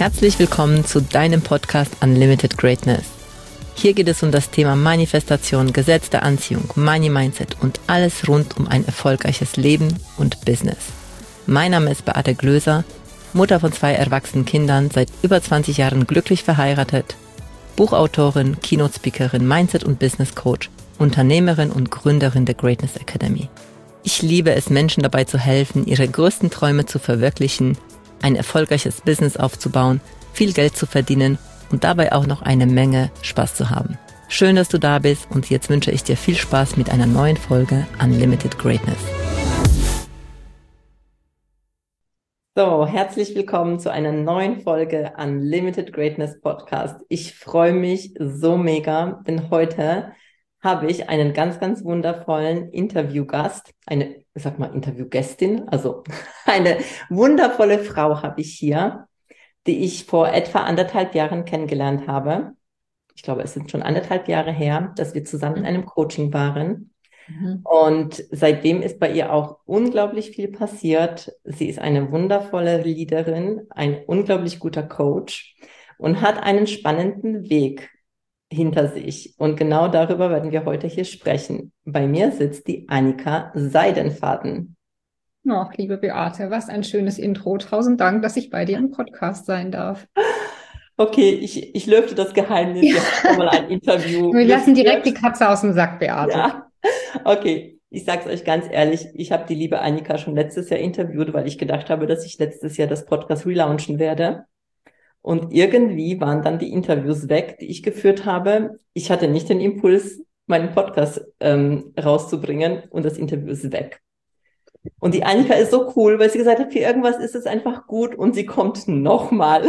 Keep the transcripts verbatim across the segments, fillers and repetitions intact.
Herzlich willkommen zu deinem Podcast Unlimited Greatness. Hier geht es um das Thema Manifestation, Gesetz der Anziehung, Money Mindset und alles rund um ein erfolgreiches Leben und Business. Mein Name ist Beate Glöser, Mutter von zwei erwachsenen Kindern, seit über zwanzig Jahren glücklich verheiratet, Buchautorin, Keynote-Speakerin, Mindset- und Business-Coach, Unternehmerin und Gründerin der Greatness Academy. Ich liebe es, Menschen dabei zu helfen, ihre größten Träume zu verwirklichen, ein erfolgreiches Business aufzubauen, viel Geld zu verdienen und dabei auch noch eine Menge Spaß zu haben. Schön, dass du da bist und jetzt wünsche ich dir viel Spaß mit einer neuen Folge Unlimited Greatness. So, herzlich willkommen zu einer neuen Folge Unlimited Greatness Podcast. Ich freue mich so mega, denn heute habe ich einen ganz, ganz wundervollen Interviewgast, eine, ich sag mal Interviewgästin, also eine wundervolle Frau habe ich hier, die ich vor etwa anderthalb Jahren kennengelernt habe. Ich glaube, es sind schon anderthalb Jahre her, dass wir zusammen in einem Coaching waren. Mhm. Und seitdem ist bei ihr auch unglaublich viel passiert. Sie ist eine wundervolle Leaderin, ein unglaublich guter Coach und hat einen spannenden Weg hinter sich. Und genau darüber werden wir heute hier sprechen. Bei mir sitzt die Annika Seidenfaden. Ach, liebe Beate, was ein schönes Intro. Tausend Dank, dass ich bei dir im Podcast sein darf. Okay, ich, ich lüfte das Geheimnis. Wir haben schon mal ein Interview. Wir lassen direkt die Katze aus dem Sack, Beate. Ja, okay. Ich sage es euch ganz ehrlich, ich habe die liebe Annika schon letztes Jahr interviewt, weil ich gedacht habe, dass ich letztes Jahr das Podcast relaunchen werde. Und irgendwie waren dann die Interviews weg, die ich geführt habe. Ich hatte nicht den Impuls, meinen Podcast ähm, rauszubringen und das Interview ist weg. Und die Annika ist so cool, weil sie gesagt hat, für irgendwas ist es einfach gut und sie kommt nochmal.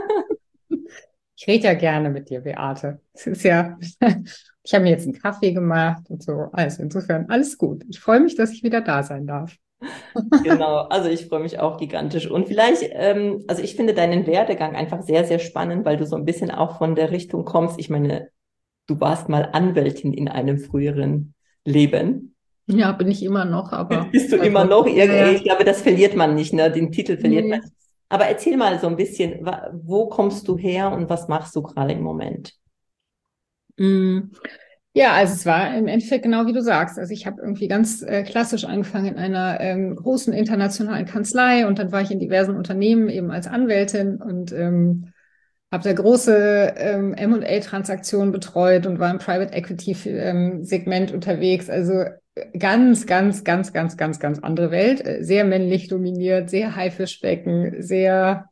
Ich rede ja gerne mit dir, Beate. Es ist ja, ich habe mir jetzt einen Kaffee gemacht und so. Also insofern alles gut. Ich freue mich, dass ich wieder da sein darf. Genau, also ich freue mich auch gigantisch. Und vielleicht, ähm, also ich finde deinen Werdegang einfach sehr, sehr spannend, weil du so ein bisschen auch von der Richtung kommst. Ich meine, du warst mal Anwältin in einem früheren Leben. Ja, bin ich immer noch, aber... Bist du immer noch? Irgendwie, ich glaube, das verliert man nicht, ne? Den Titel verliert nee. man nicht. Aber erzähl mal so ein bisschen, wo kommst du her und was machst du gerade im Moment? Mm. Ja, also es war im Endeffekt genau wie du sagst. Also ich habe irgendwie ganz äh, klassisch angefangen in einer ähm, großen internationalen Kanzlei und dann war ich in diversen Unternehmen eben als Anwältin und ähm, habe da große ähm, M und A-Transaktionen betreut und war im Private Equity ähm, Segment unterwegs. Also ganz, ganz, ganz, ganz, ganz, ganz andere Welt. Sehr männlich dominiert, sehr Haifischbecken, sehr,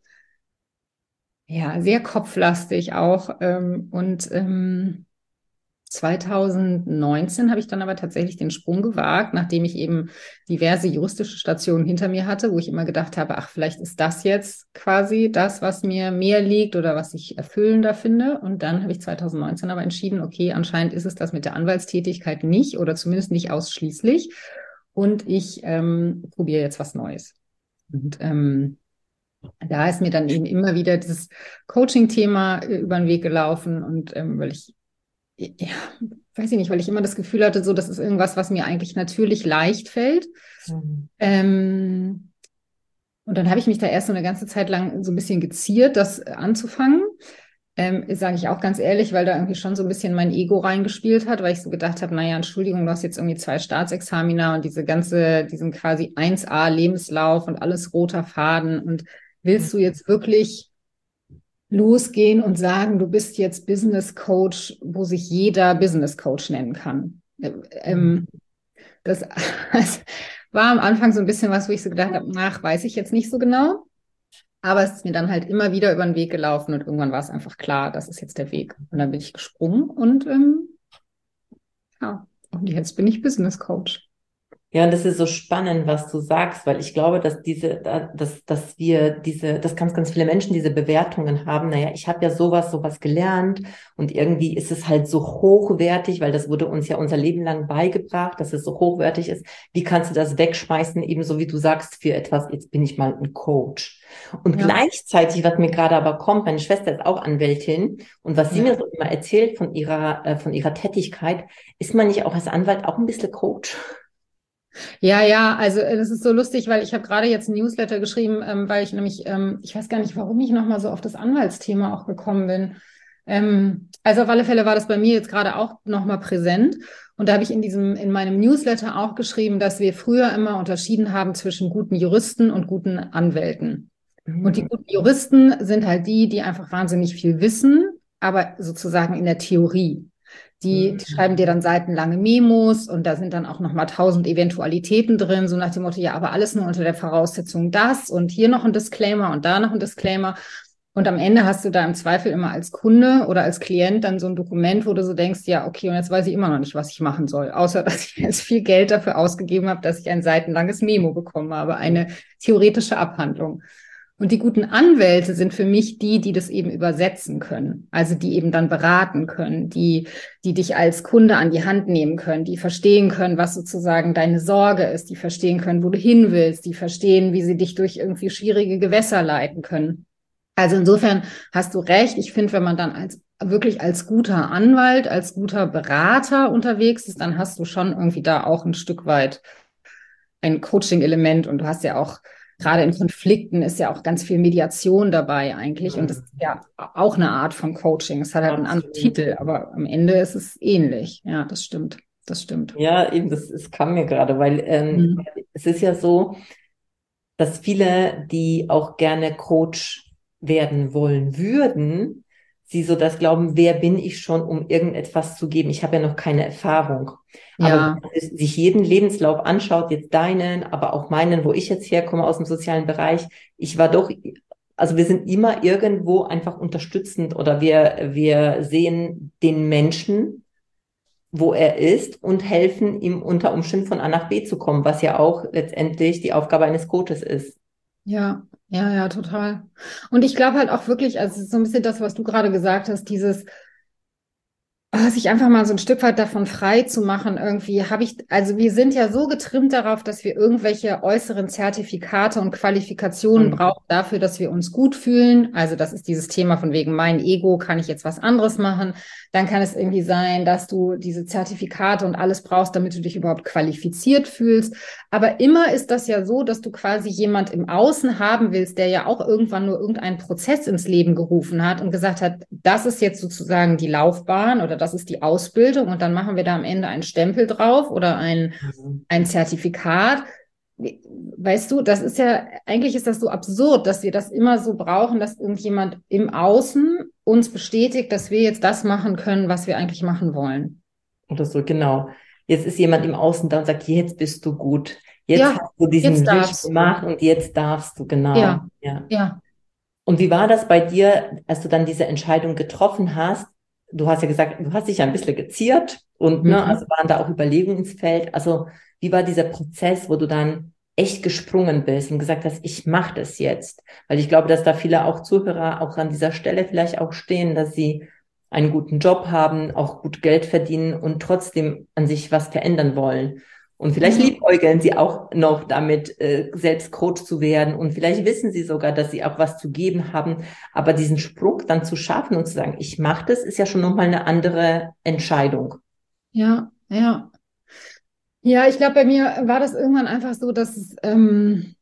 ja, sehr kopflastig auch ähm, und ähm, zwanzig neunzehn habe ich dann aber tatsächlich den Sprung gewagt, nachdem ich eben diverse juristische Stationen hinter mir hatte, wo ich immer gedacht habe, ach, vielleicht ist das jetzt quasi das, was mir mehr liegt oder was ich erfüllender finde. Und dann habe ich zwanzig neunzehn aber entschieden, okay, anscheinend ist es das mit der Anwaltstätigkeit nicht oder zumindest nicht ausschließlich. Und ich ähm, probiere jetzt was Neues. Und ähm, da ist mir dann eben immer wieder dieses Coaching-Thema äh, über den Weg gelaufen und ähm, weil ich ja, weiß ich nicht, weil ich immer das Gefühl hatte, so, das ist irgendwas, was mir eigentlich natürlich leicht fällt. Mhm. Ähm, und dann habe ich mich da erst so eine ganze Zeit lang so ein bisschen geziert, das anzufangen. Ähm, sage ich auch ganz ehrlich, weil da irgendwie schon so ein bisschen mein Ego reingespielt hat, weil ich so gedacht habe, naja, Entschuldigung, du hast jetzt irgendwie zwei Staatsexamina und diese ganze, diesen quasi eins a Lebenslauf und alles roter Faden und willst du jetzt wirklich losgehen und sagen, du bist jetzt Business Coach, wo sich jeder Business Coach nennen kann. Ähm, das, das war am Anfang so ein bisschen was, wo ich so gedacht habe, ach, weiß ich jetzt nicht so genau. Aber es ist mir dann halt immer wieder über den Weg gelaufen und irgendwann war es einfach klar, das ist jetzt der Weg. Und dann bin ich gesprungen und ähm, ja, und jetzt bin ich Business Coach. Ja, und das ist so spannend, was du sagst, weil ich glaube, dass diese, dass, dass wir diese, dass ganz, ganz viele Menschen diese Bewertungen haben. Naja, ich habe ja sowas, sowas gelernt und irgendwie ist es halt so hochwertig, weil das wurde uns ja unser Leben lang beigebracht, dass es so hochwertig ist. Wie kannst du das wegschmeißen, ebenso wie du sagst, für etwas, jetzt bin ich mal ein Coach. Und ja. Gleichzeitig, was mir gerade aber kommt, meine Schwester ist auch Anwältin und was sie ja. mir so immer erzählt von ihrer, äh, von ihrer Tätigkeit, ist man nicht auch als Anwalt auch ein bisschen Coach? Ja, ja, also äh, das ist so lustig, weil ich habe gerade jetzt ein Newsletter geschrieben, ähm, weil ich nämlich, ähm, ich weiß gar nicht, warum ich nochmal so auf das Anwaltsthema auch gekommen bin. Ähm, also auf alle Fälle war das bei mir jetzt gerade auch nochmal präsent. Und da habe ich in diesem, in meinem Newsletter auch geschrieben, dass wir früher immer unterschieden haben zwischen guten Juristen und guten Anwälten. Und die Mhm. guten Juristen sind halt die, die einfach wahnsinnig viel wissen, aber sozusagen in der Theorie. Die, die schreiben dir dann seitenlange Memos und da sind dann auch nochmal tausend Eventualitäten drin, so nach dem Motto, ja, aber alles nur unter der Voraussetzung das und hier noch ein Disclaimer und da noch ein Disclaimer. Und am Ende hast du da im Zweifel immer als Kunde oder als Klient dann so ein Dokument, wo du so denkst, ja, okay, und jetzt weiß ich immer noch nicht, was ich machen soll, außer dass ich jetzt viel Geld dafür ausgegeben habe, dass ich ein seitenlanges Memo bekommen habe, eine theoretische Abhandlung. Und die guten Anwälte sind für mich die, die das eben übersetzen können. Also die eben dann beraten können, die, die dich als Kunde an die Hand nehmen können, die verstehen können, was sozusagen deine Sorge ist, die verstehen können, wo du hin willst, die verstehen, wie sie dich durch irgendwie schwierige Gewässer leiten können. Also insofern hast du recht. Ich finde, wenn man dann als wirklich als guter Anwalt, als guter Berater unterwegs ist, dann hast du schon irgendwie da auch ein Stück weit ein Coaching-Element und du hast ja auch gerade in Konflikten ist ja auch ganz viel Mediation dabei eigentlich und das ist ja auch eine Art von Coaching. Es hat halt einen anderen Absolut. Titel, aber am Ende ist es ähnlich. Ja, das stimmt. Das stimmt. Ja, eben, das, das kam mir gerade, weil ähm, Mhm. es ist ja so, dass viele, die auch gerne Coach werden wollen würden, sie so das glauben, wer bin ich schon, um irgendetwas zu geben? Ich habe ja noch keine Erfahrung. Aber wenn Ja, man sich jeden Lebenslauf anschaut, jetzt deinen, aber auch meinen, wo ich jetzt herkomme aus dem sozialen Bereich, ich war doch, also wir sind immer irgendwo einfach unterstützend oder wir, wir sehen den Menschen, wo er ist und helfen ihm unter Umständen von A nach B zu kommen, was ja auch letztendlich die Aufgabe eines Coaches ist. ja, ja, ja, total. Und ich glaube halt auch wirklich, also es ist so ein bisschen das, was du gerade gesagt hast, dieses Ah, sich einfach mal so ein Stück weit davon frei zu machen, irgendwie habe ich, also wir sind ja so getrimmt darauf, dass wir irgendwelche äußeren Zertifikate und Qualifikationen Mhm. brauchen dafür, dass wir uns gut fühlen. Also das ist dieses Thema von wegen mein Ego, kann ich jetzt was anderes machen? Dann kann es irgendwie sein, dass du diese Zertifikate und alles brauchst, damit du dich überhaupt qualifiziert fühlst. Aber immer ist das ja so, dass du quasi jemand im Außen haben willst, der ja auch irgendwann nur irgendeinen Prozess ins Leben gerufen hat und gesagt hat, das ist jetzt sozusagen die Laufbahn oder das ist die Ausbildung und dann machen wir da am Ende einen Stempel drauf oder ein, Mhm. ein Zertifikat. Weißt du, das ist ja, eigentlich ist das so absurd, dass wir das immer so brauchen, dass irgendjemand im Außen uns bestätigt, dass wir jetzt das machen können, was wir eigentlich machen wollen. Oder so, genau. Jetzt ist jemand im Außen da und sagt, jetzt bist du gut. Jetzt Ja, hast du diesen jetzt Wisch darfst du. gemacht und jetzt darfst du, genau. Ja, Ja. ja. Und wie war das bei dir, als du dann diese Entscheidung getroffen hast? Du hast ja gesagt, du hast dich ja ein bisschen geziert und ne, Mhm. also waren da auch Überlegungen ins Feld. Also wie war dieser Prozess, wo du dann echt gesprungen bist und gesagt hast, ich mache das jetzt? Weil ich glaube, dass da viele auch Zuhörer auch an dieser Stelle vielleicht auch stehen, dass sie einen guten Job haben, auch gut Geld verdienen und trotzdem an sich was verändern wollen. Und vielleicht Ja. liebäugeln sie auch noch damit, äh, selbst Coach zu werden. Und vielleicht wissen sie sogar, dass sie auch was zu geben haben. Aber diesen Sprung dann zu schaffen und zu sagen, ich mache das, ist ja schon nochmal eine andere Entscheidung. Ja, ja. Ja, ich glaube, bei mir war das irgendwann einfach so, dass es, ähm,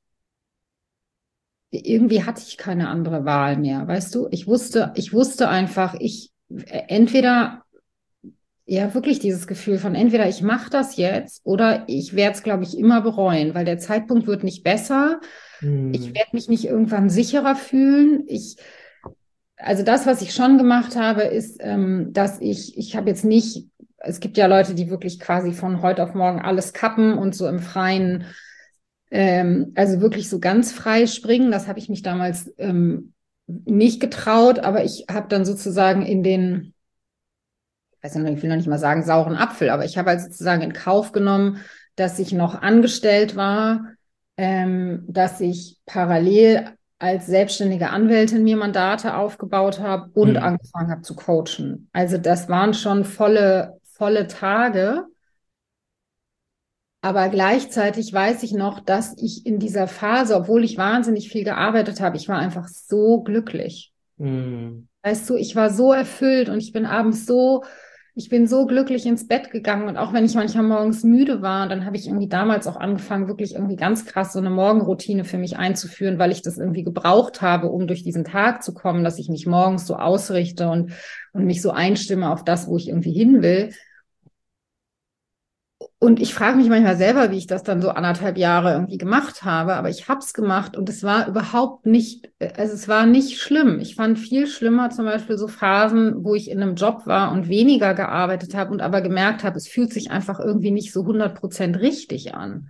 irgendwie hatte ich keine andere Wahl mehr, weißt du? Ich wusste, ich wusste einfach, ich äh, entweder, ja, wirklich dieses Gefühl von entweder ich mache das jetzt oder ich werde es, glaube ich, immer bereuen, weil der Zeitpunkt wird nicht besser. Ich Hm. werde mich nicht irgendwann sicherer fühlen. Ich, also das, was ich schon gemacht habe, ist, ähm, dass ich, ich habe jetzt nicht, es gibt ja Leute, die wirklich quasi von heute auf morgen alles kappen und so im Freien, ähm, also wirklich so ganz frei springen. Das habe ich mich damals ähm, nicht getraut, aber ich habe dann sozusagen in den, ich weiß nicht, ich will noch nicht mal sagen sauren Apfel, aber ich habe halt sozusagen in Kauf genommen, dass ich noch angestellt war, ähm, dass ich parallel als selbstständige Anwältin mir Mandate aufgebaut habe und Hm. angefangen habe zu coachen. Also das waren schon volle, volle Tage. Aber gleichzeitig weiß ich noch, dass ich in dieser Phase, obwohl ich wahnsinnig viel gearbeitet habe, ich war einfach so glücklich. Hm. Weißt du, ich war so erfüllt und ich bin abends so, ich bin so glücklich ins Bett gegangen und auch wenn ich manchmal morgens müde war, dann habe ich irgendwie damals auch angefangen, wirklich irgendwie ganz krass so eine Morgenroutine für mich einzuführen, weil ich das irgendwie gebraucht habe, um durch diesen Tag zu kommen, dass ich mich morgens so ausrichte und, und mich so einstimme auf das, wo ich irgendwie hin will. Und ich frage mich manchmal selber, wie ich das dann so anderthalb Jahre irgendwie gemacht habe, aber ich habe es gemacht und es war überhaupt nicht, also es war nicht schlimm. Ich fand viel schlimmer zum Beispiel so Phasen, wo ich in einem Job war und weniger gearbeitet habe und aber gemerkt habe, es fühlt sich einfach irgendwie nicht so hundert Prozent richtig an.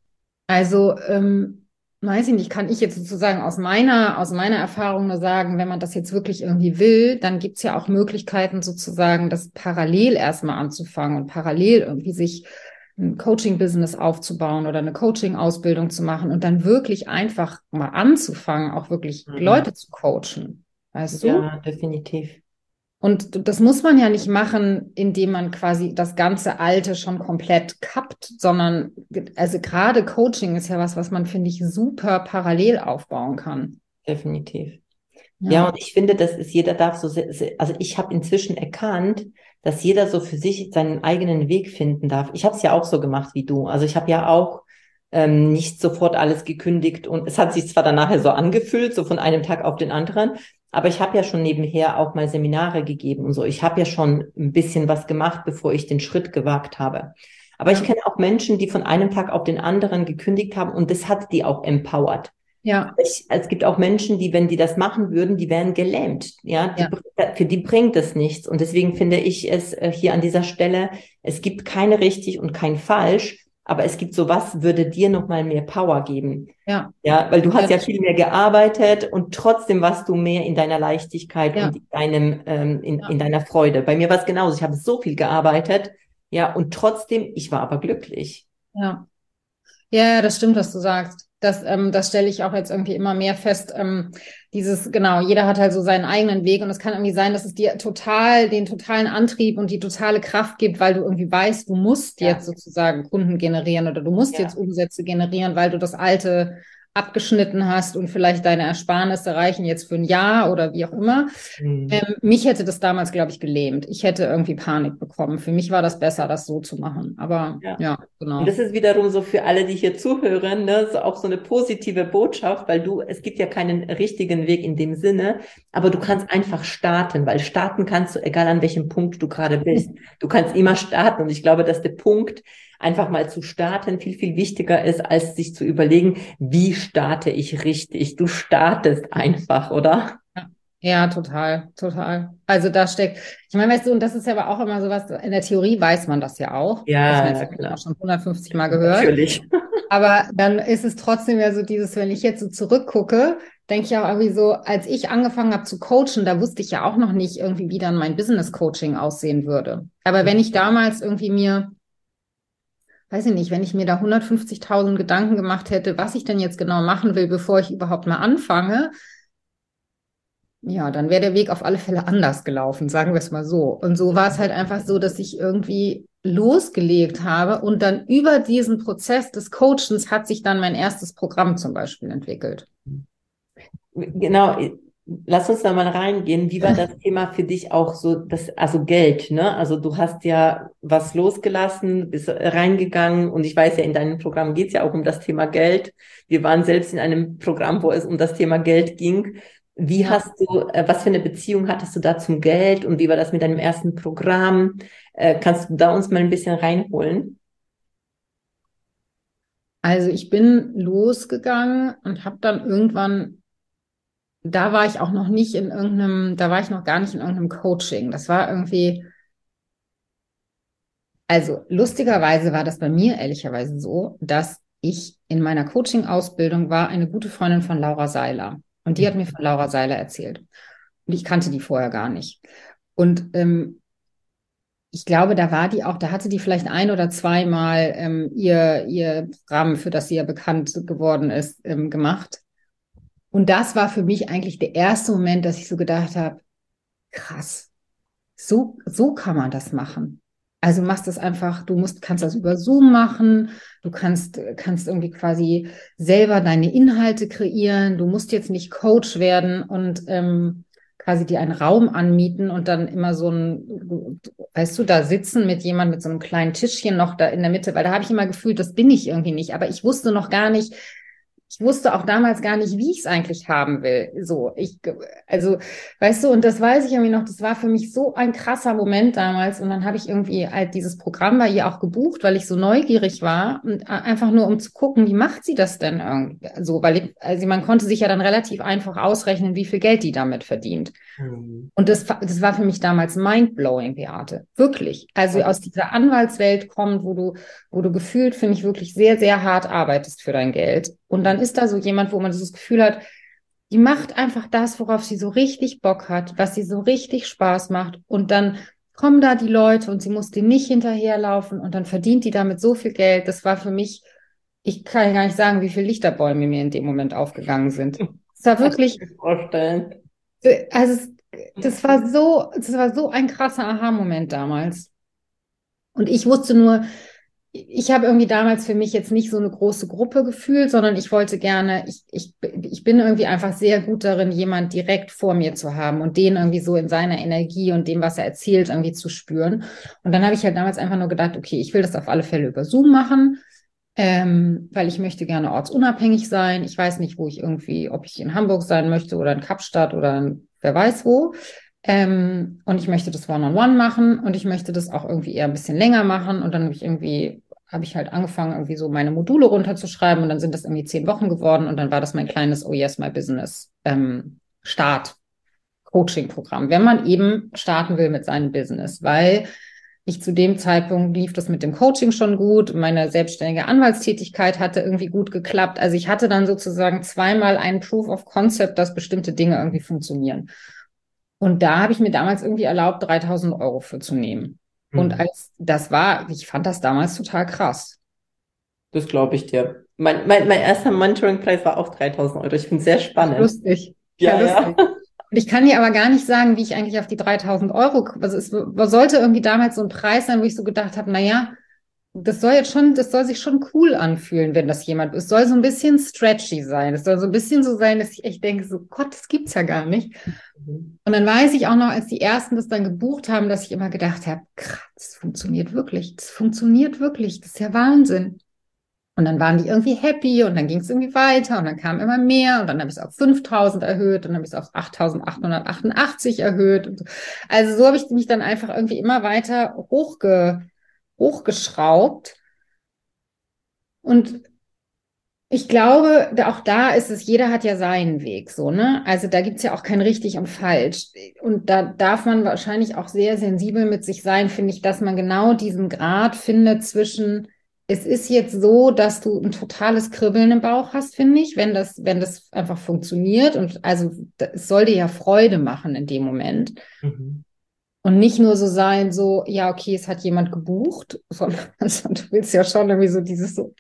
Also, ähm, weiß ich nicht, kann ich jetzt sozusagen aus meiner, aus meiner Erfahrung nur sagen, wenn man das jetzt wirklich irgendwie will, dann gibt's ja auch Möglichkeiten sozusagen, das parallel erstmal anzufangen und parallel irgendwie sich ein Coaching-Business aufzubauen oder eine Coaching-Ausbildung zu machen und dann wirklich einfach mal anzufangen, auch wirklich Mhm. Leute zu coachen. Weißt du? Ja, definitiv. Und das muss man ja nicht machen, indem man quasi das ganze Alte schon komplett kappt, sondern also gerade Coaching ist ja was, was man, finde ich, super parallel aufbauen kann. Definitiv. Ja, Ja, und ich finde, das ist, jeder darf so, se- se- also ich habe inzwischen erkannt, dass jeder so für sich seinen eigenen Weg finden darf. Ich habe es ja auch so gemacht wie du. Also ich habe ja auch ähm, nicht sofort alles gekündigt und es hat sich zwar dann nachher so angefühlt, so von einem Tag auf den anderen, aber ich habe ja schon nebenher auch mal Seminare gegeben und so. Ich habe ja schon ein bisschen was gemacht, bevor ich den Schritt gewagt habe. Aber ich ja, kenne auch Menschen, die von einem Tag auf den anderen gekündigt haben und das hat die auch empowert. ja, Ich, es gibt auch Menschen, die, wenn die das machen würden, die wären gelähmt. Ja, die, ja, für die bringt es nichts. Und deswegen finde ich es äh, hier an dieser Stelle, es gibt keine richtig und kein falsch, aber es gibt so, was würde dir nochmal mehr Power geben? ja, Ja, weil du ja, hast ja das viel stimmt. mehr gearbeitet und trotzdem warst du mehr in deiner Leichtigkeit Ja, und in deinem, ähm, in, ja, in deiner Freude. Bei mir war es genauso. Ich habe so viel gearbeitet, ja, und trotzdem, ich war aber glücklich. ja. Ja, ja, das stimmt, was du sagst. Das, ähm, das stelle ich auch jetzt irgendwie immer mehr fest. Ähm, dieses, genau, jeder hat halt so seinen eigenen Weg und es kann irgendwie sein, dass es dir total, den totalen Antrieb und die totale Kraft gibt, weil du irgendwie weißt, du musst jetzt Ja, sozusagen Kunden generieren oder du musst jetzt ja. Umsätze generieren, weil du das Alte abgeschnitten hast und vielleicht deine Ersparnisse reichen jetzt für ein Jahr oder wie auch immer. Hm. Ähm, mich hätte das damals, glaube ich, gelähmt. Ich hätte irgendwie Panik bekommen. Für mich war das besser, das so zu machen. Aber Ja. ja, Und das genau. ist wiederum so für alle, die hier zuhören, ne, so auch so eine positive Botschaft, weil du, es gibt ja keinen richtigen Weg in dem Sinne, aber du kannst einfach starten, weil starten kannst du, egal an welchem Punkt du gerade bist. Du kannst immer starten. Und ich glaube, dass der Punkt, einfach mal zu starten, viel, viel wichtiger ist, als sich zu überlegen, wie starte ich richtig? Du startest einfach, oder? Ja, ja, total, total. Also da steckt, ich meine, weißt du, und das ist ja aber auch immer sowas, in der Theorie weiß man das ja auch. Das Ja, Mensch ja, hat man auch klar. schon hundertfünfzig Mal gehört. Natürlich. Aber dann ist es trotzdem ja so dieses, wenn ich jetzt so zurückgucke, denke ich auch irgendwie so, als ich angefangen habe zu coachen, da wusste ich ja auch noch nicht irgendwie, wie dann mein Business Coaching aussehen würde. Aber wenn ich damals irgendwie mir, weiß ich nicht, wenn ich mir da hundertfünfzigtausend Gedanken gemacht hätte, was ich denn jetzt genau machen will, bevor ich überhaupt mal anfange, ja, dann wäre der Weg auf alle Fälle anders gelaufen, sagen wir es mal so. Und so war es halt einfach so, dass ich irgendwie losgelegt habe und dann über diesen Prozess des Coachens hat sich dann mein erstes Programm zum Beispiel entwickelt. Genau, lass uns da mal reingehen. Wie war das Thema für dich auch so, das, also Geld, ne? Also du hast ja was losgelassen, bist reingegangen und ich weiß ja, in deinem Programm geht es ja auch um das Thema Geld. Wir waren selbst in einem Programm, wo es um das Thema Geld ging. Wie Ja. hast du, äh, was für eine Beziehung hattest du da zum Geld und wie war das mit deinem ersten Programm? Äh, kannst du da uns mal ein bisschen reinholen? Also ich bin losgegangen und habe dann irgendwann, da war ich auch noch nicht in irgendeinem, da war ich noch gar nicht in irgendeinem Coaching. Das war irgendwie, also lustigerweise war das bei mir ehrlicherweise so, dass ich in meiner Coaching-Ausbildung war eine gute Freundin von Laura Seiler. Und die hat mir von Laura Seiler erzählt. Und ich kannte die vorher gar nicht. Und ähm, ich glaube, da war die auch, da hatte die vielleicht ein oder zweimal ähm, ihr, ihr Programm, für das sie ja bekannt geworden ist, ähm, gemacht. Und das war für mich eigentlich der erste Moment, dass ich so gedacht habe, krass, so, so kann man das machen. Also machst das einfach, du musst, kannst das über Zoom machen, du kannst, kannst irgendwie quasi selber deine Inhalte kreieren, du musst jetzt nicht Coach werden und ähm, quasi dir einen Raum anmieten und dann immer so ein, weißt du, da sitzen mit jemand mit so einem kleinen Tischchen noch da in der Mitte, weil da habe ich immer gefühlt, das bin ich irgendwie nicht. Aber ich wusste noch gar nicht, ich wusste auch damals gar nicht, wie ich es eigentlich haben will. So, ich, also, weißt du, und das weiß ich irgendwie noch, das war für mich so ein krasser Moment damals. Und dann habe ich irgendwie halt dieses Programm bei ihr auch gebucht, weil ich so neugierig war und einfach nur, um zu gucken, wie macht sie das denn irgendwie? So, weil ich, also man konnte sich ja dann relativ einfach ausrechnen, wie viel Geld die damit verdient. Mhm. Und das, das war für mich damals mindblowing, Beate. Wirklich. Also aus dieser Anwaltswelt kommt, wo du, wo du gefühlt, finde ich, wirklich sehr, sehr hart arbeitest für dein Geld. Und dann ist da so jemand, wo man dieses Gefühl hat, die macht einfach das, worauf sie so richtig Bock hat, was sie so richtig Spaß macht. Und dann kommen da die Leute und sie muss denen nicht hinterherlaufen und dann verdient die damit so viel Geld. Das war für mich, ich kann gar nicht sagen, wie viele Lichterbäume mir in dem Moment aufgegangen sind. Es war wirklich, Kann ich mir vorstellen. also es, das war so, das war so ein krasser Aha-Moment damals. Und ich wusste nur, ich habe irgendwie damals für mich jetzt nicht so eine große Gruppe gefühlt, sondern ich wollte gerne, ich, ich, ich bin irgendwie einfach sehr gut darin, jemand direkt vor mir zu haben und den irgendwie so in seiner Energie und dem, was er erzählt, irgendwie zu spüren. Und dann habe ich halt damals einfach nur gedacht, okay, ich will das auf alle Fälle über Zoom machen, ähm, weil ich möchte gerne ortsunabhängig sein. Ich weiß nicht, wo ich irgendwie, ob ich in Hamburg sein möchte oder in Kapstadt oder in wer weiß wo. Ähm, und ich möchte das One-on-One machen und ich möchte das auch irgendwie eher ein bisschen länger machen. Und dann habe ich irgendwie, habe ich halt angefangen, irgendwie so meine Module runterzuschreiben und dann sind das irgendwie zehn Wochen geworden und dann war das mein kleines Oh Yes, My Business ähm, Start Coaching-Programm, wenn man eben starten will mit seinem Business, weil ich zu dem Zeitpunkt lief das mit dem Coaching schon gut, meine selbstständige Anwaltstätigkeit hatte irgendwie gut geklappt. Also ich hatte dann sozusagen zweimal einen Proof of Concept, dass bestimmte Dinge irgendwie funktionieren. Und da habe ich mir damals irgendwie erlaubt, dreitausend Euro für zu nehmen. Und Mhm. als das war, ich fand das damals total krass. Das glaube ich dir. Mein, mein, mein erster Mentoring-Preis war auch dreitausend Euro. Ich finde es sehr Ach, spannend. lustig. Ja, Ja, ja. lustig. Und ich kann dir aber gar nicht sagen, wie ich eigentlich auf die dreitausend Euro, also es sollte irgendwie damals so ein Preis sein, wo ich so gedacht habe, na ja, das soll jetzt schon, das soll sich schon cool anfühlen, wenn das jemand, es soll so ein bisschen stretchy sein. Es soll so ein bisschen so sein, dass ich echt denke, so Gott, das gibt's ja gar nicht. Mhm. Und dann weiß ich auch noch, als die ersten das dann gebucht haben, dass ich immer gedacht habe, krass, das funktioniert wirklich, das funktioniert wirklich, das ist ja Wahnsinn. Und dann waren die irgendwie happy und dann ging es irgendwie weiter und dann kam immer mehr und dann habe ich es auf fünftausend erhöht und dann habe ich es auf achttausendachthundertachtundachtzig erhöht. Und so. Also so habe ich mich dann einfach irgendwie immer weiter hochge, hochgeschraubt. Und ich glaube, da- auch da ist es, jeder hat ja seinen Weg, so, ne? Also da gibt's ja auch kein richtig und falsch. Und da darf man wahrscheinlich auch sehr sensibel mit sich sein, finde ich, dass man genau diesen Grad findet zwischen, es ist jetzt so, dass du ein totales Kribbeln im Bauch hast, finde ich, wenn das, wenn das einfach funktioniert. Und also da- es soll dir ja Freude machen in dem Moment. Mhm. Und nicht nur so sein, so, ja, okay, es hat jemand gebucht, sondern also, du willst ja schon irgendwie so dieses so,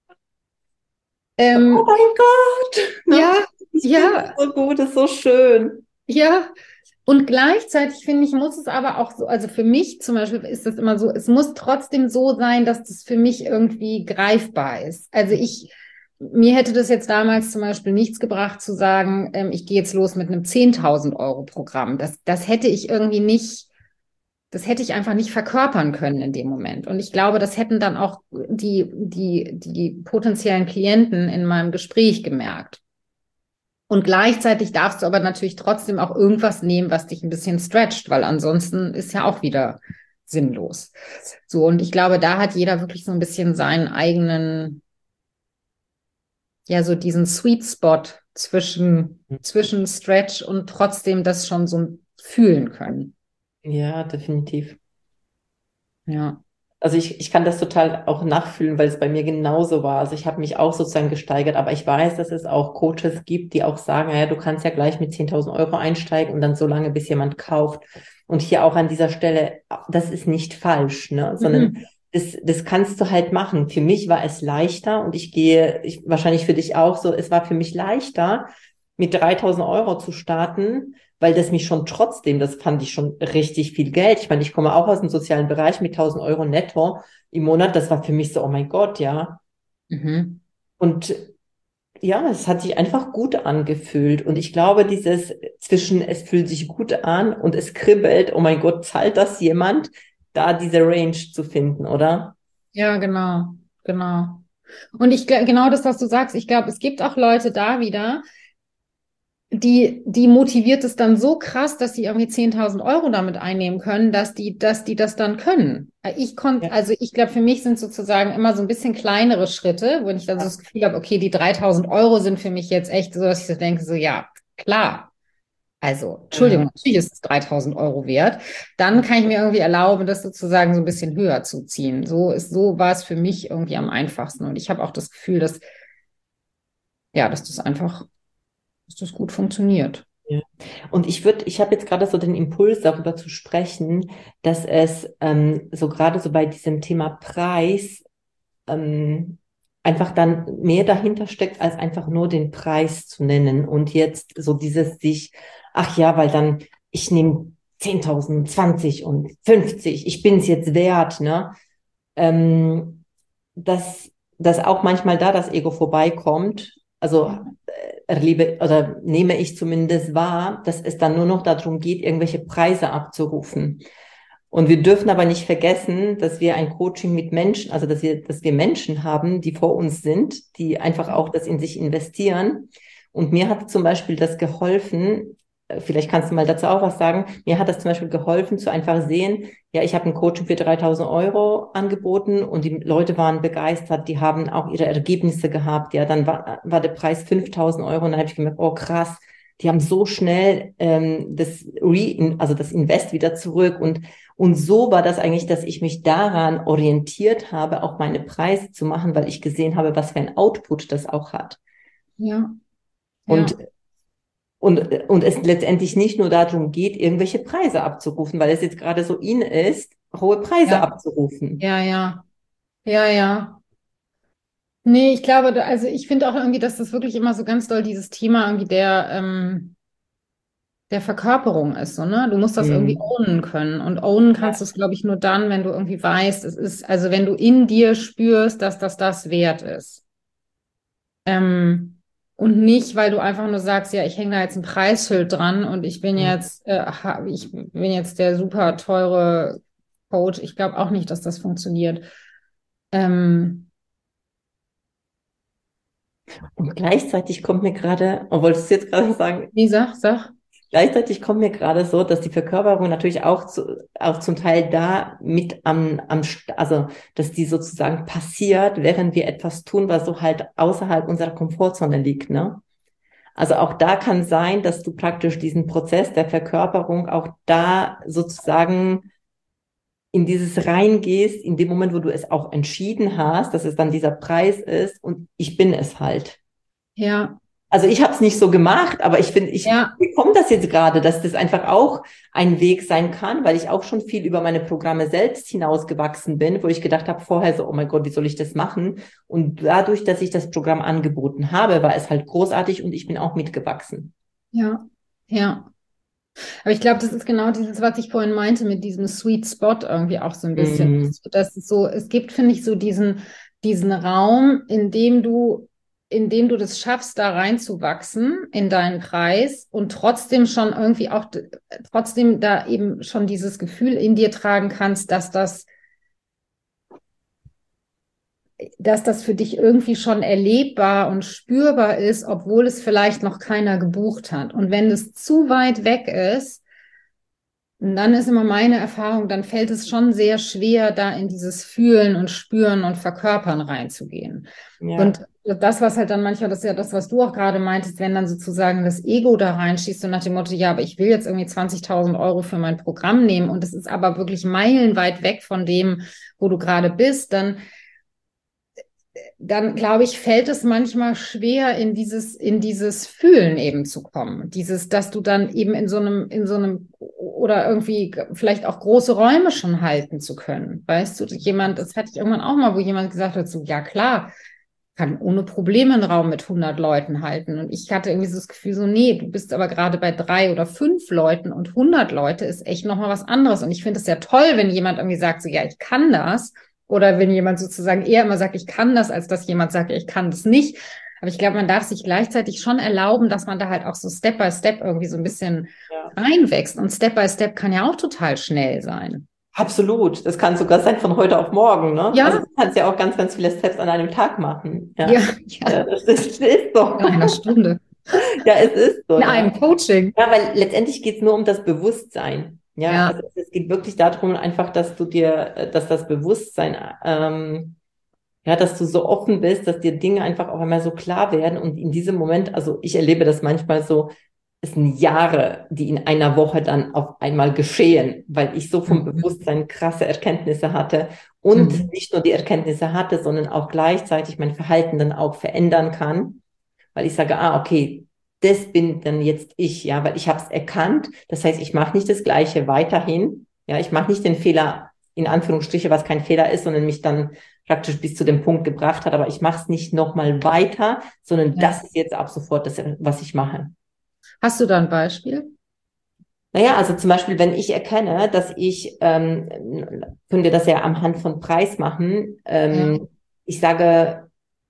Oh ähm, mein Gott. Ne? ja, Ich finde es ja, so gut, es ist so schön. ja. Und gleichzeitig finde ich, muss es aber auch so, also für mich zum Beispiel ist das immer so, es muss trotzdem so sein, dass das für mich irgendwie greifbar ist. Also ich, mir hätte das jetzt damals zum Beispiel nichts gebracht zu sagen, ähm, ich gehe jetzt los mit einem zehntausend Euro Programm. Das, das hätte ich irgendwie nicht, das hätte ich einfach nicht verkörpern können in dem Moment. Und ich glaube, das hätten dann auch die, die, die potenziellen Klienten in meinem Gespräch gemerkt. Und gleichzeitig darfst du aber natürlich trotzdem auch irgendwas nehmen, was dich ein bisschen stretcht, weil ansonsten ist ja auch wieder sinnlos. So, und ich glaube, da hat jeder wirklich so ein bisschen seinen eigenen, ja, so diesen Sweet Spot zwischen, zwischen Stretch und trotzdem das schon so fühlen können. Ja, definitiv. Ja. Also ich, ich kann das total auch nachfühlen, weil es bei mir genauso war. Also ich habe mich auch sozusagen gesteigert, aber ich weiß, dass es auch Coaches gibt, die auch sagen, ja, du kannst ja gleich mit zehntausend Euro einsteigen und dann so lange, bis jemand kauft. Und hier auch an dieser Stelle, das ist nicht falsch, ne? Sondern Mhm. das, das kannst du halt machen. Für mich war es leichter und ich gehe, ich, wahrscheinlich für dich auch so, es war für mich leichter, mit dreitausend Euro zu starten, weil das mich schon trotzdem, das fand ich schon richtig viel Geld. Ich meine, ich komme auch aus dem sozialen Bereich mit tausend Euro netto im Monat. Das war für mich so, oh mein Gott, ja. Mhm. Und ja, es hat sich einfach gut angefühlt. Und ich glaube, dieses zwischen es fühlt sich gut an und es kribbelt, oh mein Gott, zahlt das jemand, da diese Range zu finden, oder? Ja, genau, genau. Und ich gl- genau das, was du sagst, ich glaube, es gibt auch Leute da wieder, die, die motiviert es dann so krass, dass sie irgendwie zehntausend Euro damit einnehmen können, dass die, dass die das dann können. Ich konnte, Ja. also ich glaube, für mich sind sozusagen immer so ein bisschen kleinere Schritte, wo ich dann so das Gefühl habe, okay, die dreitausend Euro sind für mich jetzt echt so, dass ich so denke, so, ja, klar. Also, Entschuldigung, Mhm. natürlich ist es dreitausend Euro wert. Dann kann ich mir irgendwie erlauben, das sozusagen so ein bisschen höher zu ziehen. So ist, so war es für mich irgendwie am einfachsten. Und ich habe auch das Gefühl, dass, ja, dass das einfach, dass das gut funktioniert. Ja. Und ich würde, ich habe jetzt gerade so den Impuls, darüber zu sprechen, dass es ähm, so gerade so bei diesem Thema Preis ähm, einfach dann mehr dahinter steckt, als einfach nur den Preis zu nennen. Und jetzt so dieses sich, ach ja, weil dann ich nehme zehntausend, zwanzig und fünfzig, ich bin es jetzt wert, ne? Ähm, dass, dass auch manchmal da das Ego vorbeikommt. Also äh, erlebe oder nehme ich zumindest wahr, dass es dann nur noch darum geht, irgendwelche Preise abzurufen. Und wir dürfen aber nicht vergessen, dass wir ein Coaching mit Menschen, also dass wir, dass wir Menschen haben, die vor uns sind, die einfach auch das in sich investieren. Und mir hat zum Beispiel das geholfen, äh, vielleicht kannst du mal dazu auch was sagen, mir hat das zum Beispiel geholfen, zu einfach sehen, ja, ich habe ein Coaching für dreitausend Euro angeboten und die Leute waren begeistert, die haben auch ihre Ergebnisse gehabt. Ja, dann war, war der Preis fünftausend Euro und dann habe ich gemerkt, oh krass, die haben so schnell ähm, das Re, also das Invest wieder zurück und und so war das eigentlich, dass ich mich daran orientiert habe, auch meine Preise zu machen, weil ich gesehen habe, was für ein Output das auch hat. Ja, Und, ja, und, und es letztendlich nicht nur darum geht, irgendwelche Preise abzurufen, weil es jetzt gerade so in ist, hohe Preise ja, abzurufen. ja, ja, ja, ja. Nee, ich glaube, da- also ich finde auch irgendwie, dass das wirklich immer so ganz doll dieses Thema irgendwie der, ähm, der Verkörperung ist, so, ne? Du musst das irgendwie Hm. ownen können. Und ownen kannst du es, glaube ich, nur dann, wenn du irgendwie weißt, es ist, also wenn du in dir spürst, dass das das wert ist. Ähm, und nicht, weil du einfach nur sagst, ja, ich hänge da jetzt ein Preisschild dran und ich bin Ja. jetzt, äh, ha- ich bin jetzt der super teure Coach. Ich glaube auch nicht, dass das funktioniert. Ähm, Und gleichzeitig kommt mir gerade, oh, wolltest du jetzt gerade sagen, nee, sag, sag. gleichzeitig kommt mir gerade so, dass die Verkörperung natürlich auch, zu, auch zum Teil da mit am, am, St- also, dass die sozusagen passiert, während wir etwas tun, was so halt außerhalb unserer Komfortzone liegt, ne? Also auch da kann sein, dass du praktisch diesen Prozess der Verkörperung auch da sozusagen in dieses reingehst, in dem Moment, wo du es auch entschieden hast, dass es dann dieser Preis ist und ich bin es halt. Ja, Also ich habe es nicht so gemacht, aber ich finde, ich ja, bekomme das jetzt gerade, dass das einfach auch ein Weg sein kann, weil ich auch schon viel über meine Programme selbst hinausgewachsen bin, wo ich gedacht habe vorher so, oh mein Gott, wie soll ich das machen? Und dadurch, dass ich das Programm angeboten habe, war es halt großartig und ich bin auch mitgewachsen. ja, ja. Aber ich glaube, das ist genau dieses, was ich vorhin meinte, mit diesem Sweet Spot irgendwie auch so ein bisschen. Mm, Das ist so, es gibt, finde ich, so diesen, diesen Raum, in dem du, in dem du das schaffst, da reinzuwachsen in deinen Preis und trotzdem schon irgendwie auch, trotzdem da eben schon dieses Gefühl in dir tragen kannst, dass das dass das für dich irgendwie schon erlebbar und spürbar ist, obwohl es vielleicht noch keiner gebucht hat. Und wenn es zu weit weg ist, dann ist immer meine Erfahrung, dann fällt es schon sehr schwer, da in dieses Fühlen und Spüren und Verkörpern reinzugehen. ja. Und das, was halt dann manchmal, das ist ja das, was du auch gerade meintest, wenn dann sozusagen das Ego da reinschießt und nach dem Motto, ja, aber ich will jetzt irgendwie zwanzigtausend Euro für mein Programm nehmen und es ist aber wirklich meilenweit weg von dem, wo du gerade bist, dann dann glaube ich, fällt es manchmal schwer, in dieses, in dieses Fühlen eben zu kommen. Dieses, dass du dann eben in so einem, in so einem oder irgendwie vielleicht auch große Räume schon halten zu können. Weißt du, jemand, das hatte ich irgendwann auch mal, wo jemand gesagt hat, so, ja klar, kann ohne Probleme einen Raum mit hundert Leuten halten. Und ich hatte irgendwie so das Gefühl, so, nee, du bist aber gerade bei drei oder fünf Leuten und hundert Leute ist echt nochmal was anderes. Und ich finde es ja toll, wenn jemand irgendwie sagt, so, ja, ich kann das. Oder wenn jemand sozusagen eher immer sagt, ich kann das, als dass jemand sagt, ich kann das nicht. Aber ich glaube, man darf sich gleichzeitig schon erlauben, dass man da halt auch so Step by Step irgendwie so ein bisschen Ja. reinwächst. Und Step by Step kann ja auch total schnell sein. Absolut. Das kann sogar sein von heute auf morgen, ne? Ja. Also du kannst ja auch ganz, ganz viele Steps an einem Tag machen. Ja, Ja, ja. ja das ist, das ist so. In einer Stunde. Ja, es ist so. In Ja, einem Coaching. ja, weil letztendlich geht es nur um das Bewusstsein. Ja, Ja. also es geht wirklich darum, einfach, dass du dir, äh, dass das Bewusstsein, ähm, ja, dass du so offen bist, dass dir Dinge einfach auch einmal so klar werden. Und in diesem Moment, also ich erlebe das manchmal so, es sind Jahre, die in einer Woche dann auf einmal geschehen, weil ich so vom Mhm. Bewusstsein krasse Erkenntnisse hatte und Mhm. nicht nur die Erkenntnisse hatte, sondern auch gleichzeitig mein Verhalten dann auch verändern kann, weil ich sage, ah, okay, das bin dann jetzt ich, ja, weil ich habe es erkannt. Das heißt, ich mache nicht das Gleiche weiterhin, ja, ich mache nicht den Fehler, in Anführungsstriche, was kein Fehler ist, sondern mich dann praktisch bis zu dem Punkt gebracht hat, aber ich mache es nicht nochmal weiter, sondern Ja. das ist jetzt ab sofort das, was ich mache. Hast du da ein Beispiel? Naja, also zum Beispiel, wenn ich erkenne, dass ich, ähm, können wir das ja am Hand von Preis machen, ähm, Ja. ich sage,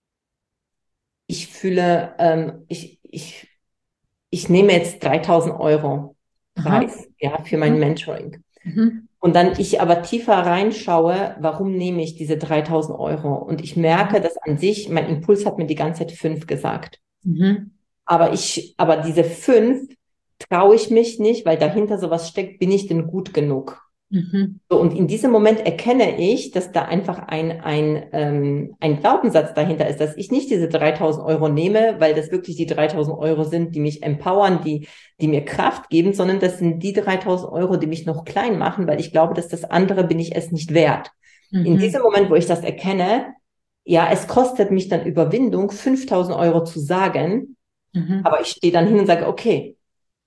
ich fühle, ähm, ich, ich, ich nehme jetzt dreitausend Euro Aha. Preis, ja, für mein Mentoring. Mhm. Und dann ich aber tiefer reinschaue, warum nehme ich diese dreitausend Euro? Und ich merke, dass an sich, mein Impuls hat mir die ganze Zeit fünf gesagt. Mhm. Aber ich, aber diese fünf traue ich mich nicht, weil dahinter sowas steckt, bin ich denn gut genug? Mhm. So, und in diesem Moment erkenne ich, dass da einfach ein, ein, ähm, ein Glaubenssatz dahinter ist, dass ich nicht diese dreitausend Euro nehme, weil das wirklich die dreitausend Euro sind, die mich empowern, die, die mir Kraft geben, sondern das sind die dreitausend Euro, die mich noch klein machen, weil ich glaube, dass das andere bin ich es nicht wert. In Mhm. diesem Moment, wo ich das erkenne, ja, es kostet mich dann Überwindung, fünftausend Euro zu sagen, Mhm. aber ich stehe dann hin und sage, okay,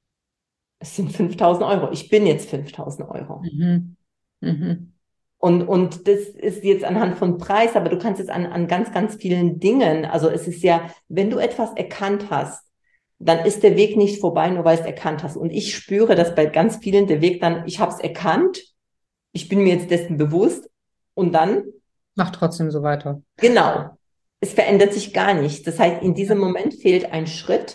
es sind fünftausend Euro. Ich bin jetzt fünftausend Euro. Mhm. Mhm. Und, und das ist jetzt anhand von Preis, aber du kannst es an, an ganz, ganz vielen Dingen. Also es ist ja, wenn du etwas erkannt hast, dann ist der Weg nicht vorbei, nur weil du es erkannt hast. Und ich spüre, dass bei ganz vielen der Weg dann, ich habe es erkannt, ich bin mir jetzt dessen bewusst und dann, Mach trotzdem so weiter. genau, es verändert sich gar nichts. Das heißt, in diesem Moment fehlt ein Schritt,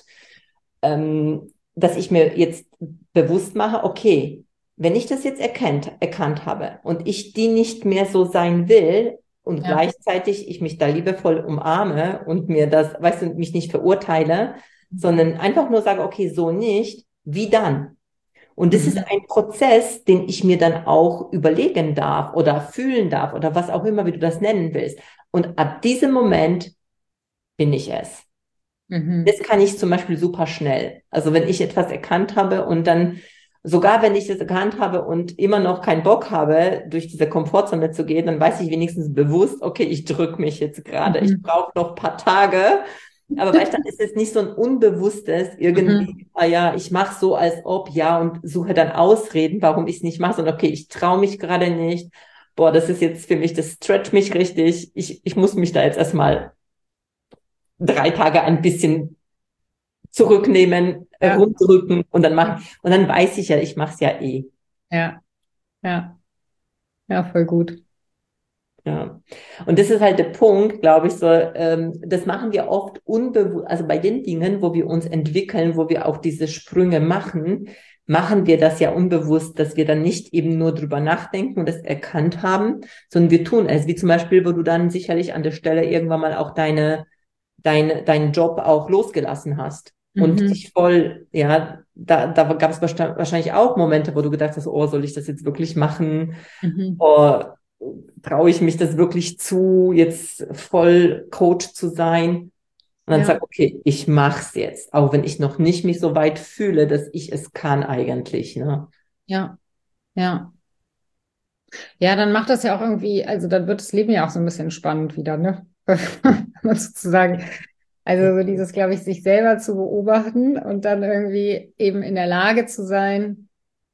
ähm, dass ich mir jetzt bewusst mache, okay, wenn ich das jetzt erkannt, erkannt habe und ich die nicht mehr so sein will und Ja. gleichzeitig ich mich da liebevoll umarme und mir das, weißt du, mich nicht verurteile, sondern einfach nur sage, okay, so nicht, wie dann? Und das ist Mhm. ein Prozess, den ich mir dann auch überlegen darf oder fühlen darf oder was auch immer, wie du das nennen willst. Und ab diesem Moment bin ich es. Mhm. Das kann ich zum Beispiel super schnell. Also wenn ich etwas erkannt habe und dann, sogar wenn ich das erkannt habe und immer noch keinen Bock habe, durch diese Komfortzone zu gehen, dann weiß ich wenigstens bewusst, okay, ich drücke mich jetzt gerade, ich Mhm. brauche noch ein paar Tage. Aber weißt du, dann ist es nicht so ein unbewusstes irgendwie, Mhm. ah ja, ich mache so, als ob, ja, und suche dann Ausreden, warum ich es nicht mache, sondern okay, ich traue mich gerade nicht. Boah, das ist jetzt für mich, das stretcht mich richtig. Ich, ich muss mich da jetzt erstmal drei Tage ein bisschen zurücknehmen, Ja. runterrücken und dann machen. Und dann weiß ich ja, ich mache es ja eh. Ja. Ja. Ja, voll gut. Ja. Und das ist halt der Punkt, glaube ich, so, ähm, das machen wir oft unbewusst, also bei den Dingen, wo wir uns entwickeln, wo wir auch diese Sprünge machen, machen wir das ja unbewusst, dass wir dann nicht eben nur drüber nachdenken und es erkannt haben, sondern wir tun es, wie zum Beispiel, wo du dann sicherlich an der Stelle irgendwann mal auch deine, dein, deinen Job auch losgelassen hast und Mhm. dich voll, ja, da, da gab es wahrscheinlich auch Momente, wo du gedacht hast, oh, soll ich das jetzt wirklich machen? Mhm. Oh, traue ich mich das wirklich zu, jetzt voll Coach zu sein? Und dann Ja. sag, okay, ich mach's jetzt, auch wenn ich noch nicht mich so weit fühle, dass ich es kann eigentlich, ne? Ja. Ja. Ja, dann macht das ja auch irgendwie, also dann wird das Leben ja auch so ein bisschen spannend wieder, ne? Sozusagen. Also so dieses, glaube ich, sich selber zu beobachten und dann irgendwie eben in der Lage zu sein.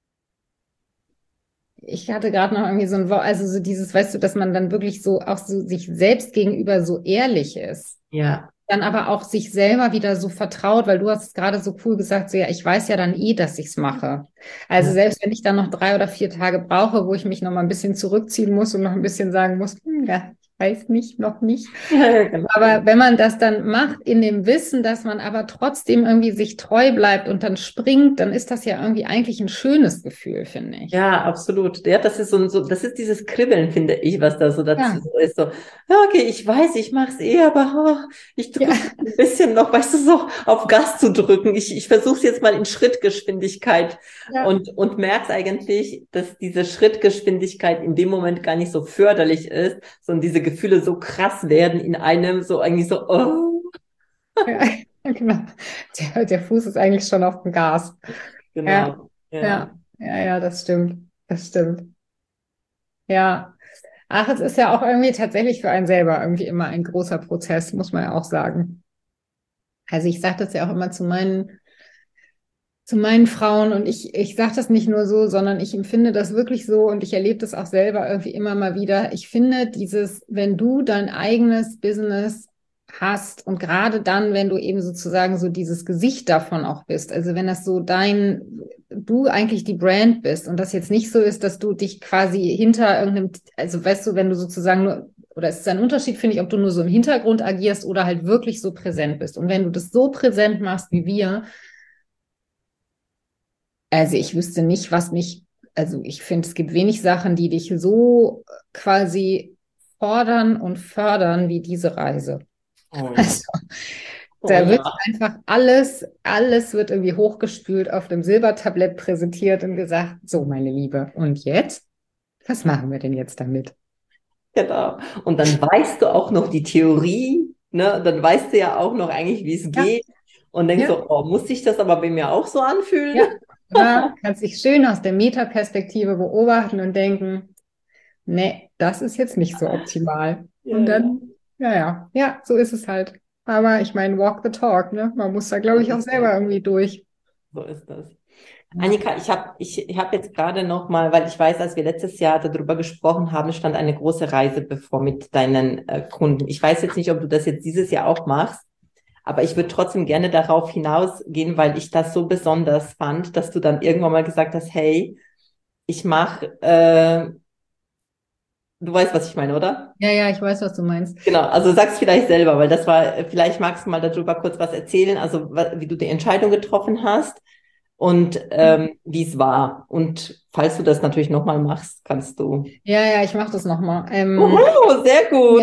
Ich hatte gerade noch irgendwie so ein Wort, also so dieses, weißt du, dass man dann wirklich so auch so sich selbst gegenüber so ehrlich ist. Ja, Dann aber auch sich selber wieder so vertraut, weil du hast es gerade so cool gesagt, so ja, ich weiß ja dann eh, dass ich es mache. Also ja, selbst wenn ich dann noch drei oder vier Tage brauche, wo ich mich noch mal ein bisschen zurückziehen muss und noch ein bisschen sagen muss, hm, ja, weiß nicht, noch nicht. Ja, ja, genau. Aber wenn man das dann macht, in dem Wissen, dass man aber trotzdem irgendwie sich treu bleibt und dann springt, dann ist das ja irgendwie eigentlich ein schönes Gefühl, finde ich. Ja, absolut. Ja, das ist so, so, das ist dieses Kribbeln, finde ich, was da so dazu Ja, so ist. So, ja, okay, ich weiß, ich mache es eh, aber oh, ich ja, drücke ein bisschen noch, weißt du, so auf Gas zu drücken. Ich, ich versuche es jetzt mal in Schrittgeschwindigkeit ja, und, und merke eigentlich, dass diese Schrittgeschwindigkeit in dem Moment gar nicht so förderlich ist, sondern diese Gefühle so krass werden in einem, so eigentlich so, oh, ja, genau. Der, der Fuß ist eigentlich schon auf dem Gas. Ja, genau, ja. ja, ja, ja, das stimmt. Das stimmt. Ja. Ach, es ist ja auch irgendwie tatsächlich für einen selber irgendwie immer ein großer Prozess, muss man ja auch sagen. Also ich sage das ja auch immer zu meinen, zu meinen Frauen und ich, ich sage das nicht nur so, sondern ich empfinde das wirklich so und ich erlebe das auch selber irgendwie immer mal wieder. Ich finde dieses, wenn du dein eigenes Business hast und gerade dann, wenn du eben sozusagen so dieses Gesicht davon auch bist, also wenn das so dein, du eigentlich die Brand bist und das jetzt nicht so ist, dass du dich quasi hinter irgendeinem, also weißt du, wenn du sozusagen nur, oder es ist ein Unterschied, finde ich, ob du nur so im Hintergrund agierst oder halt wirklich so präsent bist. Und wenn du das so präsent machst wie wir, also ich wüsste nicht, was mich, also ich finde, es gibt wenig Sachen, die dich so quasi fordern und fördern wie diese Reise. Oh ja. Also Oh da wird ja. einfach alles, alles wird irgendwie hochgespült, auf dem Silbertablett präsentiert und gesagt, so meine Liebe, und jetzt? Was machen wir denn jetzt damit? Genau. Und dann weißt du auch noch die Theorie, ne? Dann weißt du ja auch noch eigentlich, wie es Ja, geht. Und denkst ja, so, oh, muss sich das aber bei mir auch so anfühlen? ja. Ja, kannst dich schön aus der Metaperspektive beobachten und denken, nee, das ist jetzt nicht so optimal. Und Ja, dann, ja, ja, ja, so ist es halt. Aber ich meine, walk the talk, ne? Man muss da, glaube so ich, auch ist das. selber irgendwie durch. So ist das. Ja, Annika, ich habe ich, ich hab jetzt gerade noch mal, weil ich weiß, als wir letztes Jahr darüber gesprochen haben, stand eine große Reise bevor mit deinen äh, Kunden. Ich weiß jetzt nicht, ob du das jetzt dieses Jahr auch machst, aber ich würde trotzdem gerne darauf hinausgehen, weil ich das so besonders fand, dass du dann irgendwann mal gesagt hast, hey, ich mache, äh, du weißt, was ich meine, oder? ja, ja, ich weiß, was du meinst. Genau, also sag's vielleicht selber, weil das war, vielleicht magst du mal darüber kurz was erzählen, also wa- wie du die Entscheidung getroffen hast und ähm, wie es war. Und falls du das natürlich nochmal machst, kannst du. Ja, ja, ich mache das nochmal. Ähm, Uhu, sehr ja, gut.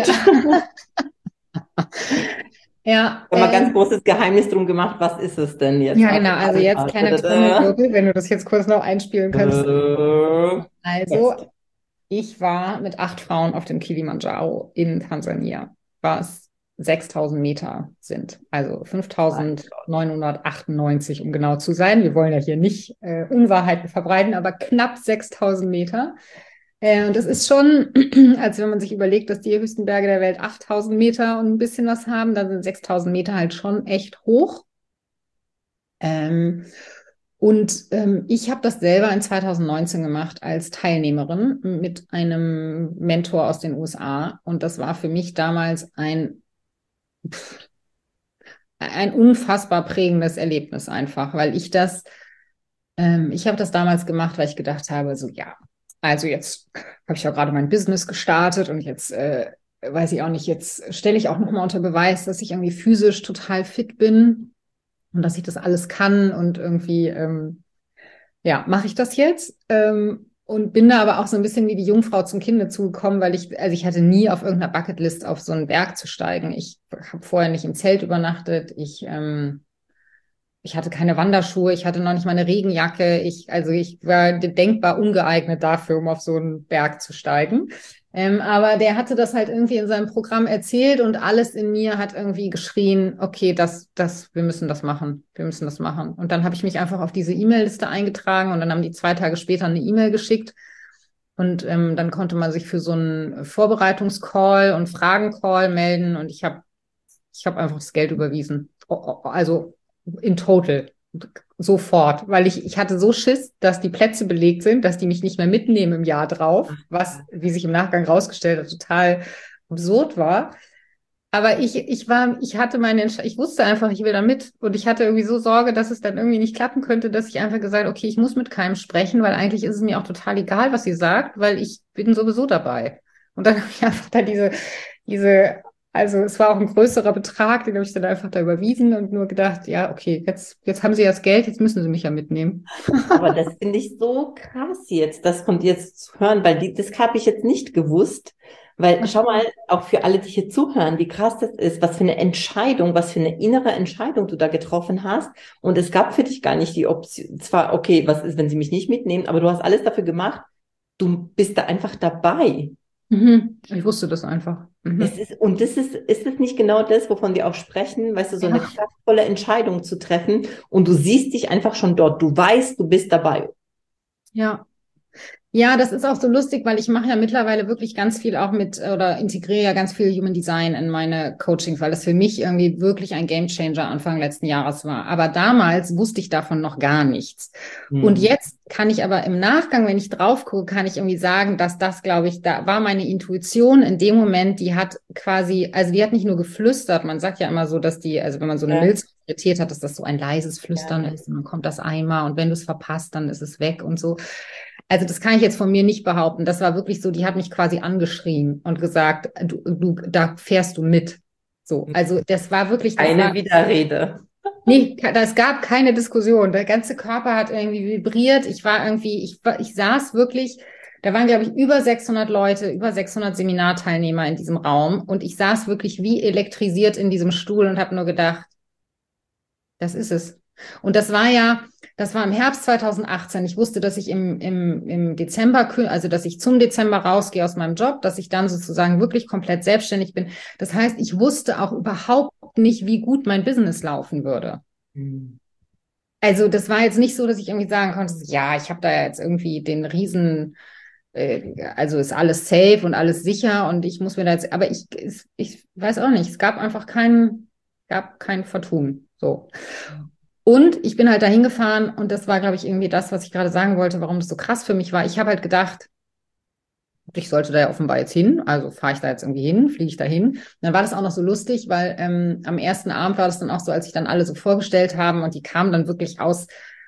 ja, Wir haben mal ganz ähm, großes Geheimnis drum gemacht, was ist es denn jetzt? ja, Also, genau. Also jetzt kleiner äh, Trommelwirbel, wenn du das jetzt kurz noch einspielen könntest. äh, Also, jetzt. ich war mit acht Frauen auf dem Kilimanjaro in Tansania, was sechstausend Meter sind, also fünftausendneunhundertachtundneunzig, um genau zu sein. Wir wollen ja hier nicht äh, Unwahrheiten verbreiten, aber knapp sechstausend Meter. Äh, und das ist schon, als wenn man sich überlegt, dass die höchsten Berge der Welt achttausend Meter und ein bisschen was haben, dann sind sechstausend Meter halt schon echt hoch. Ähm, und ähm, ich habe das selber in zweitausendneunzehn gemacht als Teilnehmerin mit einem Mentor aus den U S A. Und das war für mich damals ein, pff, ein unfassbar prägendes Erlebnis einfach, weil ich das, ähm, ich habe das damals gemacht, weil ich gedacht habe, so ja, also jetzt habe ich ja gerade mein Business gestartet und jetzt äh, weiß ich auch nicht, jetzt stelle ich auch nochmal unter Beweis, dass ich irgendwie physisch total fit bin und dass ich das alles kann und irgendwie, ähm, ja, mache ich das jetzt? Ähm, und bin da aber auch so ein bisschen wie die Jungfrau zum Kinde zugekommen, weil ich, also ich hatte nie auf irgendeiner Bucketlist auf so einen Berg zu steigen. Ich habe vorher nicht im Zelt übernachtet. Ich, ähm, ich hatte keine Wanderschuhe. Ich hatte noch nicht mal eine Regenjacke. Ich, also ich war denkbar ungeeignet dafür, um auf so einen Berg zu steigen. Ähm, aber der hatte das halt irgendwie in seinem Programm erzählt und alles in mir hat irgendwie geschrien, okay, das, das, wir müssen das machen, wir müssen das machen. Und dann habe ich mich einfach auf diese E-Mail-Liste eingetragen und dann haben die zwei Tage später eine E-Mail geschickt und ähm, dann konnte man sich für so einen Vorbereitungscall und Fragencall melden und ich habe, ich habe einfach das Geld überwiesen, also in total. Sofort, weil ich, ich hatte so Schiss, dass die Plätze belegt sind, dass die mich nicht mehr mitnehmen im Jahr drauf, was, wie sich im Nachgang rausgestellt hat, total absurd war. Aber ich, ich war, ich hatte meine Entscheidung, ich wusste einfach, ich will da mit. Und ich hatte irgendwie so Sorge, dass es dann irgendwie nicht klappen könnte, dass ich einfach gesagt, okay, ich muss mit keinem sprechen, weil eigentlich ist es mir auch total egal, was sie sagt, weil ich bin sowieso dabei. Und dann habe ich einfach da diese, diese, also es war auch ein größerer Betrag, den habe ich dann einfach da überwiesen und nur gedacht, ja, okay, jetzt, jetzt haben sie das Geld, jetzt müssen sie mich ja mitnehmen. Aber das finde ich so krass jetzt, das von dir jetzt zu hören, weil die, das habe ich jetzt nicht gewusst. Weil schau mal, auch für alle, die hier zuhören, wie krass das ist, was für eine Entscheidung, was für eine innere Entscheidung du da getroffen hast. Und es gab für dich gar nicht die Option, zwar, okay, was ist, wenn sie mich nicht mitnehmen, aber du hast alles dafür gemacht, du bist da einfach dabei. Mhm. Ich wusste das einfach. Es Mhm. ist, und das ist, ist es nicht genau das, wovon wir auch sprechen, weißt du, so eine Ja. kraftvolle Entscheidung zu treffen und du siehst dich einfach schon dort, du weißt, du bist dabei. Ja. Ja, das ist auch so lustig, weil ich mache ja mittlerweile wirklich ganz viel auch mit oder integriere ja ganz viel Human Design in meine Coachings, weil das für mich irgendwie wirklich ein Gamechanger Anfang letzten Jahres war. Aber damals wusste ich davon noch gar nichts. Und Hm. jetzt kann ich aber im Nachgang, wenn ich drauf gucke, kann ich irgendwie sagen, dass das, glaube ich, da war meine Intuition in dem Moment, die hat quasi, also die hat nicht nur geflüstert, man sagt ja immer so, dass die, also wenn man so eine Ja, Milzautorität hat, dass das so ein leises Flüstern ja. ist und dann kommt das einmal und wenn du es verpasst, dann ist es weg und so. Also das kann ich jetzt von mir nicht behaupten. Das war wirklich so, die hat mich quasi angeschrien und gesagt, du, du, da fährst du mit. So, also das war wirklich, das Eine war, Widerrede. nee, es gab keine Diskussion. Der ganze Körper hat irgendwie vibriert. Ich war irgendwie, ich, war- ich saß wirklich, da waren, glaube ich, über sechshundert Leute, über sechshundert Seminarteilnehmer in diesem Raum und ich saß wirklich wie elektrisiert in diesem Stuhl und habe nur gedacht, das ist es. Und das war ja, das war im Herbst zweitausendachtzehn. Ich wusste, dass ich im, im, im Dezember, kü- also dass ich zum Dezember rausgehe aus meinem Job, dass ich dann sozusagen wirklich komplett selbstständig bin. Das heißt, ich wusste auch überhaupt nicht, wie gut mein Business laufen würde. Hm. Also das war jetzt nicht so, dass ich irgendwie sagen konnte, ja, ich habe da jetzt irgendwie den riesen, äh, also ist alles safe und alles sicher und ich muss mir da jetzt, aber ich, es- ich weiß auch nicht, es gab einfach kein, gab kein Vertun. So. Und ich bin halt dahin gefahren und das war, glaube ich, irgendwie das, was ich gerade sagen wollte, warum das so krass für mich war. Ich habe halt gedacht, ich sollte da ja offenbar jetzt hin, also fahre ich da jetzt irgendwie hin, fliege ich da hin. Und dann war das auch noch so lustig, weil ähm, am ersten Abend war das dann auch so, als sich dann alle so vorgestellt haben und die kamen dann wirklich aus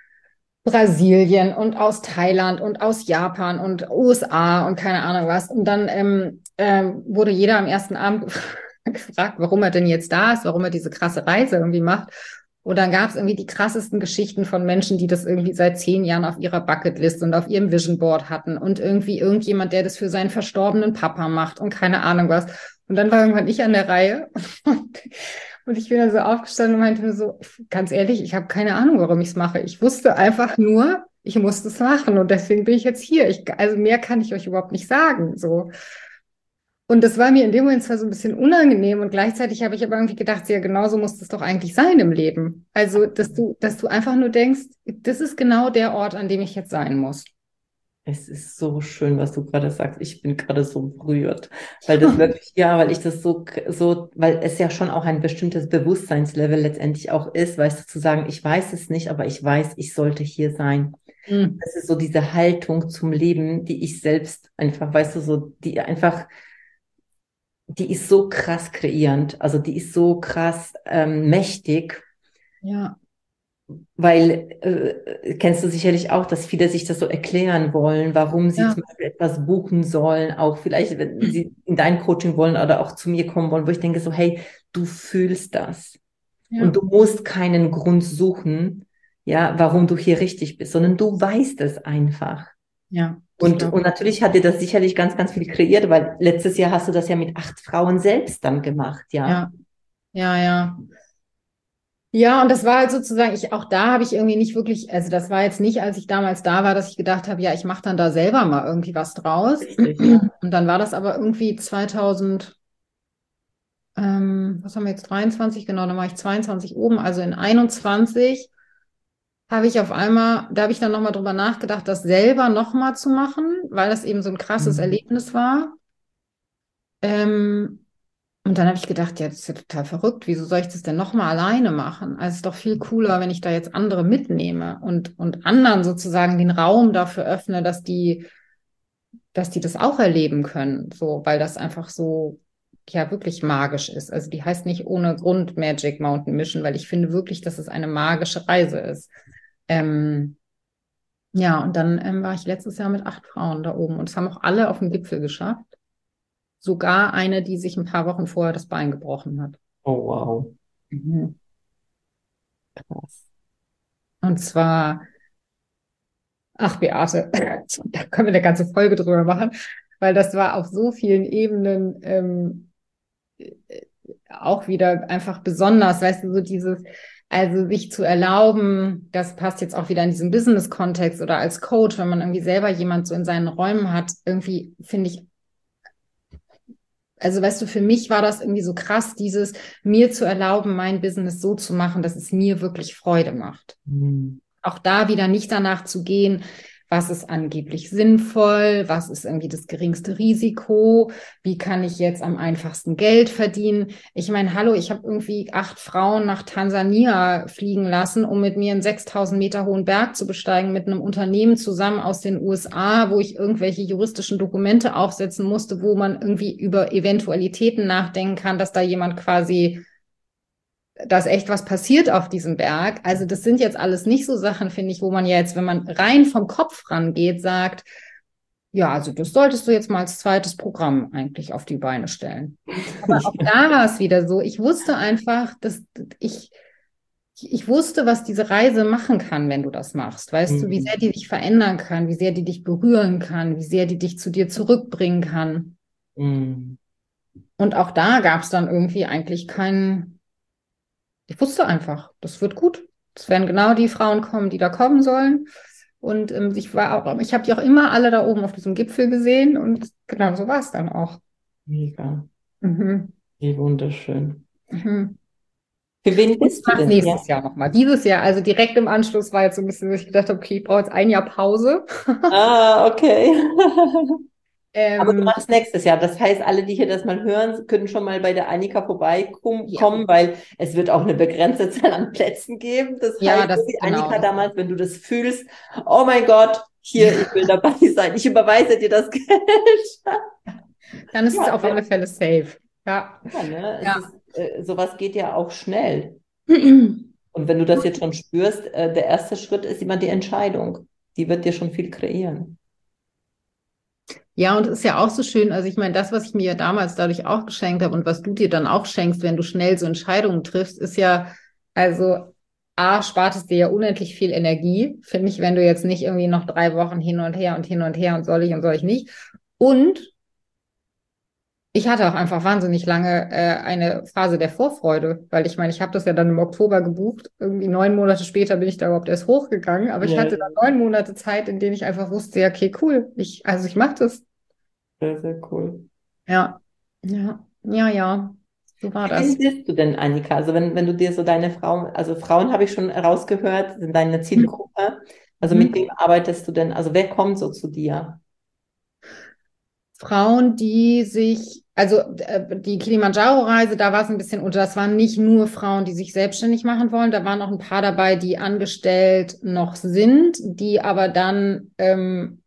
Brasilien und aus Thailand und aus Japan und U S A und keine Ahnung was. Und dann ähm, ähm, wurde jeder am ersten Abend gefragt, warum er denn jetzt da ist, warum er diese krasse Reise irgendwie macht. Und dann gab es irgendwie die krassesten Geschichten von Menschen, die das irgendwie seit zehn Jahren auf ihrer Bucketlist und auf ihrem Vision Board hatten und irgendwie irgendjemand, der das für seinen verstorbenen Papa macht und keine Ahnung was. Und dann war irgendwann ich an der Reihe und, und ich bin dann so aufgestanden und meinte mir so, ganz ehrlich, ich habe keine Ahnung, warum ich es mache. Ich wusste einfach nur, ich musste es machen und deswegen bin ich jetzt hier. Ich, also mehr kann ich euch überhaupt nicht sagen. So. Und das war mir in dem Moment zwar so ein bisschen unangenehm und gleichzeitig habe ich aber irgendwie gedacht, ja, genauso muss das doch eigentlich sein im Leben. Also, dass du, dass du einfach nur denkst, das ist genau der Ort, an dem ich jetzt sein muss. Es ist so schön, was du gerade sagst. Ich bin gerade so berührt, weil das wirklich, ja, weil ich das so, so, weil es ja schon auch ein bestimmtes Bewusstseinslevel letztendlich auch ist, weißt du, zu sagen, ich weiß es nicht, aber ich weiß, ich sollte hier sein. Hm. Das ist so diese Haltung zum Leben, die ich selbst einfach, weißt du, so, die einfach, die ist so krass kreierend, also die ist so krass ähm, mächtig. Ja, Weil, äh, kennst du sicherlich auch, dass viele sich das so erklären wollen, warum sie ja, zum Beispiel etwas buchen sollen, auch vielleicht, wenn sie in dein Coaching wollen oder auch zu mir kommen wollen, wo ich denke so, hey, du fühlst das. Und ja, du musst keinen Grund suchen, ja, warum du hier richtig bist, sondern du weißt es einfach. ja, das Und, glaube und ich. natürlich hat dir das sicherlich ganz, ganz viel kreiert, weil letztes Jahr hast du das ja mit acht Frauen selbst dann gemacht, ja. Ja, ja, ja. Ja, und das war halt sozusagen, ich auch da habe ich irgendwie nicht wirklich, also das war jetzt nicht, als ich damals da war, dass ich gedacht habe, ja, ich mache dann da selber mal irgendwie was draus. Richtig, ja. Und dann war das aber irgendwie zweitausend, ähm, was haben wir jetzt, dreiundzwanzig, genau, dann war ich zweiundzwanzig oben, also in einundzwanzig habe ich auf einmal, da habe ich dann nochmal drüber nachgedacht, das selber nochmal zu machen, weil das eben so ein krasses Mhm. Erlebnis war. Ähm, Und dann habe ich gedacht, ja, das ist ja total verrückt. Wieso soll ich das denn nochmal alleine machen? Also es ist doch viel cooler, wenn ich da jetzt andere mitnehme und, und anderen sozusagen den Raum dafür öffne, dass die, dass die das auch erleben können. So, weil das einfach so, ja, wirklich magisch ist. Also die heißt nicht ohne Grund Magic Mountain Mission, weil ich finde wirklich, dass es eine magische Reise ist. Ähm, ja, und dann ähm, war ich letztes Jahr mit acht Frauen da oben und es haben auch alle auf den Gipfel geschafft. sogar eine, die sich ein paar Wochen vorher das Bein gebrochen hat. Oh, wow. Mhm. Krass. Und zwar, ach Beate, da können wir eine ganze Folge drüber machen, weil das war auf so vielen Ebenen ähm, auch wieder einfach besonders, weißt du, so dieses, also sich zu erlauben, das passt jetzt auch wieder in diesen Business-Kontext oder als Coach, wenn man irgendwie selber jemand so in seinen Räumen hat, irgendwie finde ich, also weißt du, für mich war das irgendwie so krass, dieses mir zu erlauben, mein Business so zu machen, dass es mir wirklich Freude macht. Mhm. Auch da wieder nicht danach zu gehen, was ist angeblich sinnvoll, was ist irgendwie das geringste Risiko, wie kann ich jetzt am einfachsten Geld verdienen. Ich meine, hallo, ich habe irgendwie acht Frauen nach Tansania fliegen lassen, um mit mir einen sechstausend Meter hohen Berg zu besteigen, mit einem Unternehmen zusammen aus den U S A, wo ich irgendwelche juristischen Dokumente aufsetzen musste, wo man irgendwie über Eventualitäten nachdenken kann, dass da jemand quasi dass echt was passiert auf diesem Berg. Also das sind jetzt alles nicht so Sachen, finde ich, wo man jetzt, wenn man rein vom Kopf rangeht, sagt, ja, also das solltest du jetzt mal als zweites Programm eigentlich auf die Beine stellen. Aber auch da war es wieder so, ich wusste einfach, dass ich, ich wusste, was diese Reise machen kann, wenn du das machst. Weißt du, wie sehr die dich verändern kann, wie sehr die dich berühren kann, wie sehr die dich zu dir zurückbringen kann. Mhm. Und auch da gab es dann irgendwie eigentlich keinen, ich wusste einfach, das wird gut. Es werden genau die Frauen kommen, die da kommen sollen. Und ähm, ich war auch, ich habe die auch immer alle da oben auf diesem Gipfel gesehen und genau so war es dann auch. Mega. Mhm. Wie wunderschön. Mhm. Für wen Und bist du was denn? nächstes Ja. Jahr nochmal. Dieses Jahr, also direkt im Anschluss war jetzt so ein bisschen, dass ich gedacht habe, okay, ich brauche jetzt ein Jahr Pause. Ah, okay. Aber du Ähm, machst nächstes Jahr. Das heißt, alle, die hier das mal hören, können schon mal bei der Annika vorbeikommen, ja, weil es wird auch eine begrenzte Zahl an Plätzen geben. Das ja, heißt, so das wie genau. Annika Das, damals, wenn du das fühlst, oh mein Gott, hier, ich will dabei sein, ich überweise dir das Geld. dann ist es Ja, auf alle Fälle safe. Ja, ja, ne? Es ja. ist, äh, sowas geht ja auch schnell. Und wenn du das jetzt schon spürst, äh, der erste Schritt ist immer die Entscheidung. Die wird dir schon viel kreieren. Ja, und es ist ja auch so schön, also ich meine, das, was ich mir ja damals dadurch auch geschenkt habe und was du dir dann auch schenkst, wenn du schnell so Entscheidungen triffst, ist ja, also A, spart es dir ja unendlich viel Energie, finde ich, wenn du jetzt nicht irgendwie noch drei Wochen hin und her und hin und her und soll ich und soll ich nicht. Und ich hatte auch einfach wahnsinnig lange äh, eine Phase der Vorfreude, weil ich meine, ich habe das ja dann im Oktober gebucht. Irgendwie neun Monate später bin ich da überhaupt erst hochgegangen, aber ich Ja, hatte dann neun Monate Zeit, in denen ich einfach wusste, ja, okay, cool, ich, also ich mache das. sehr, sehr cool. Ja, ja, ja, ja, so war Für wen das. bist du denn, Annika? Also wenn, wenn du dir so deine Frauen, also Frauen habe ich schon rausgehört, sind deine Zielgruppe. Also mit Mhm. wem arbeitest du denn? Also wer kommt so zu dir? Frauen, die sich, also äh, die Kilimanjaro-Reise, da war es ein bisschen unter, das waren nicht nur Frauen, die sich selbstständig machen wollen, da waren noch ein paar dabei, die angestellt noch sind, die aber dann, ähm,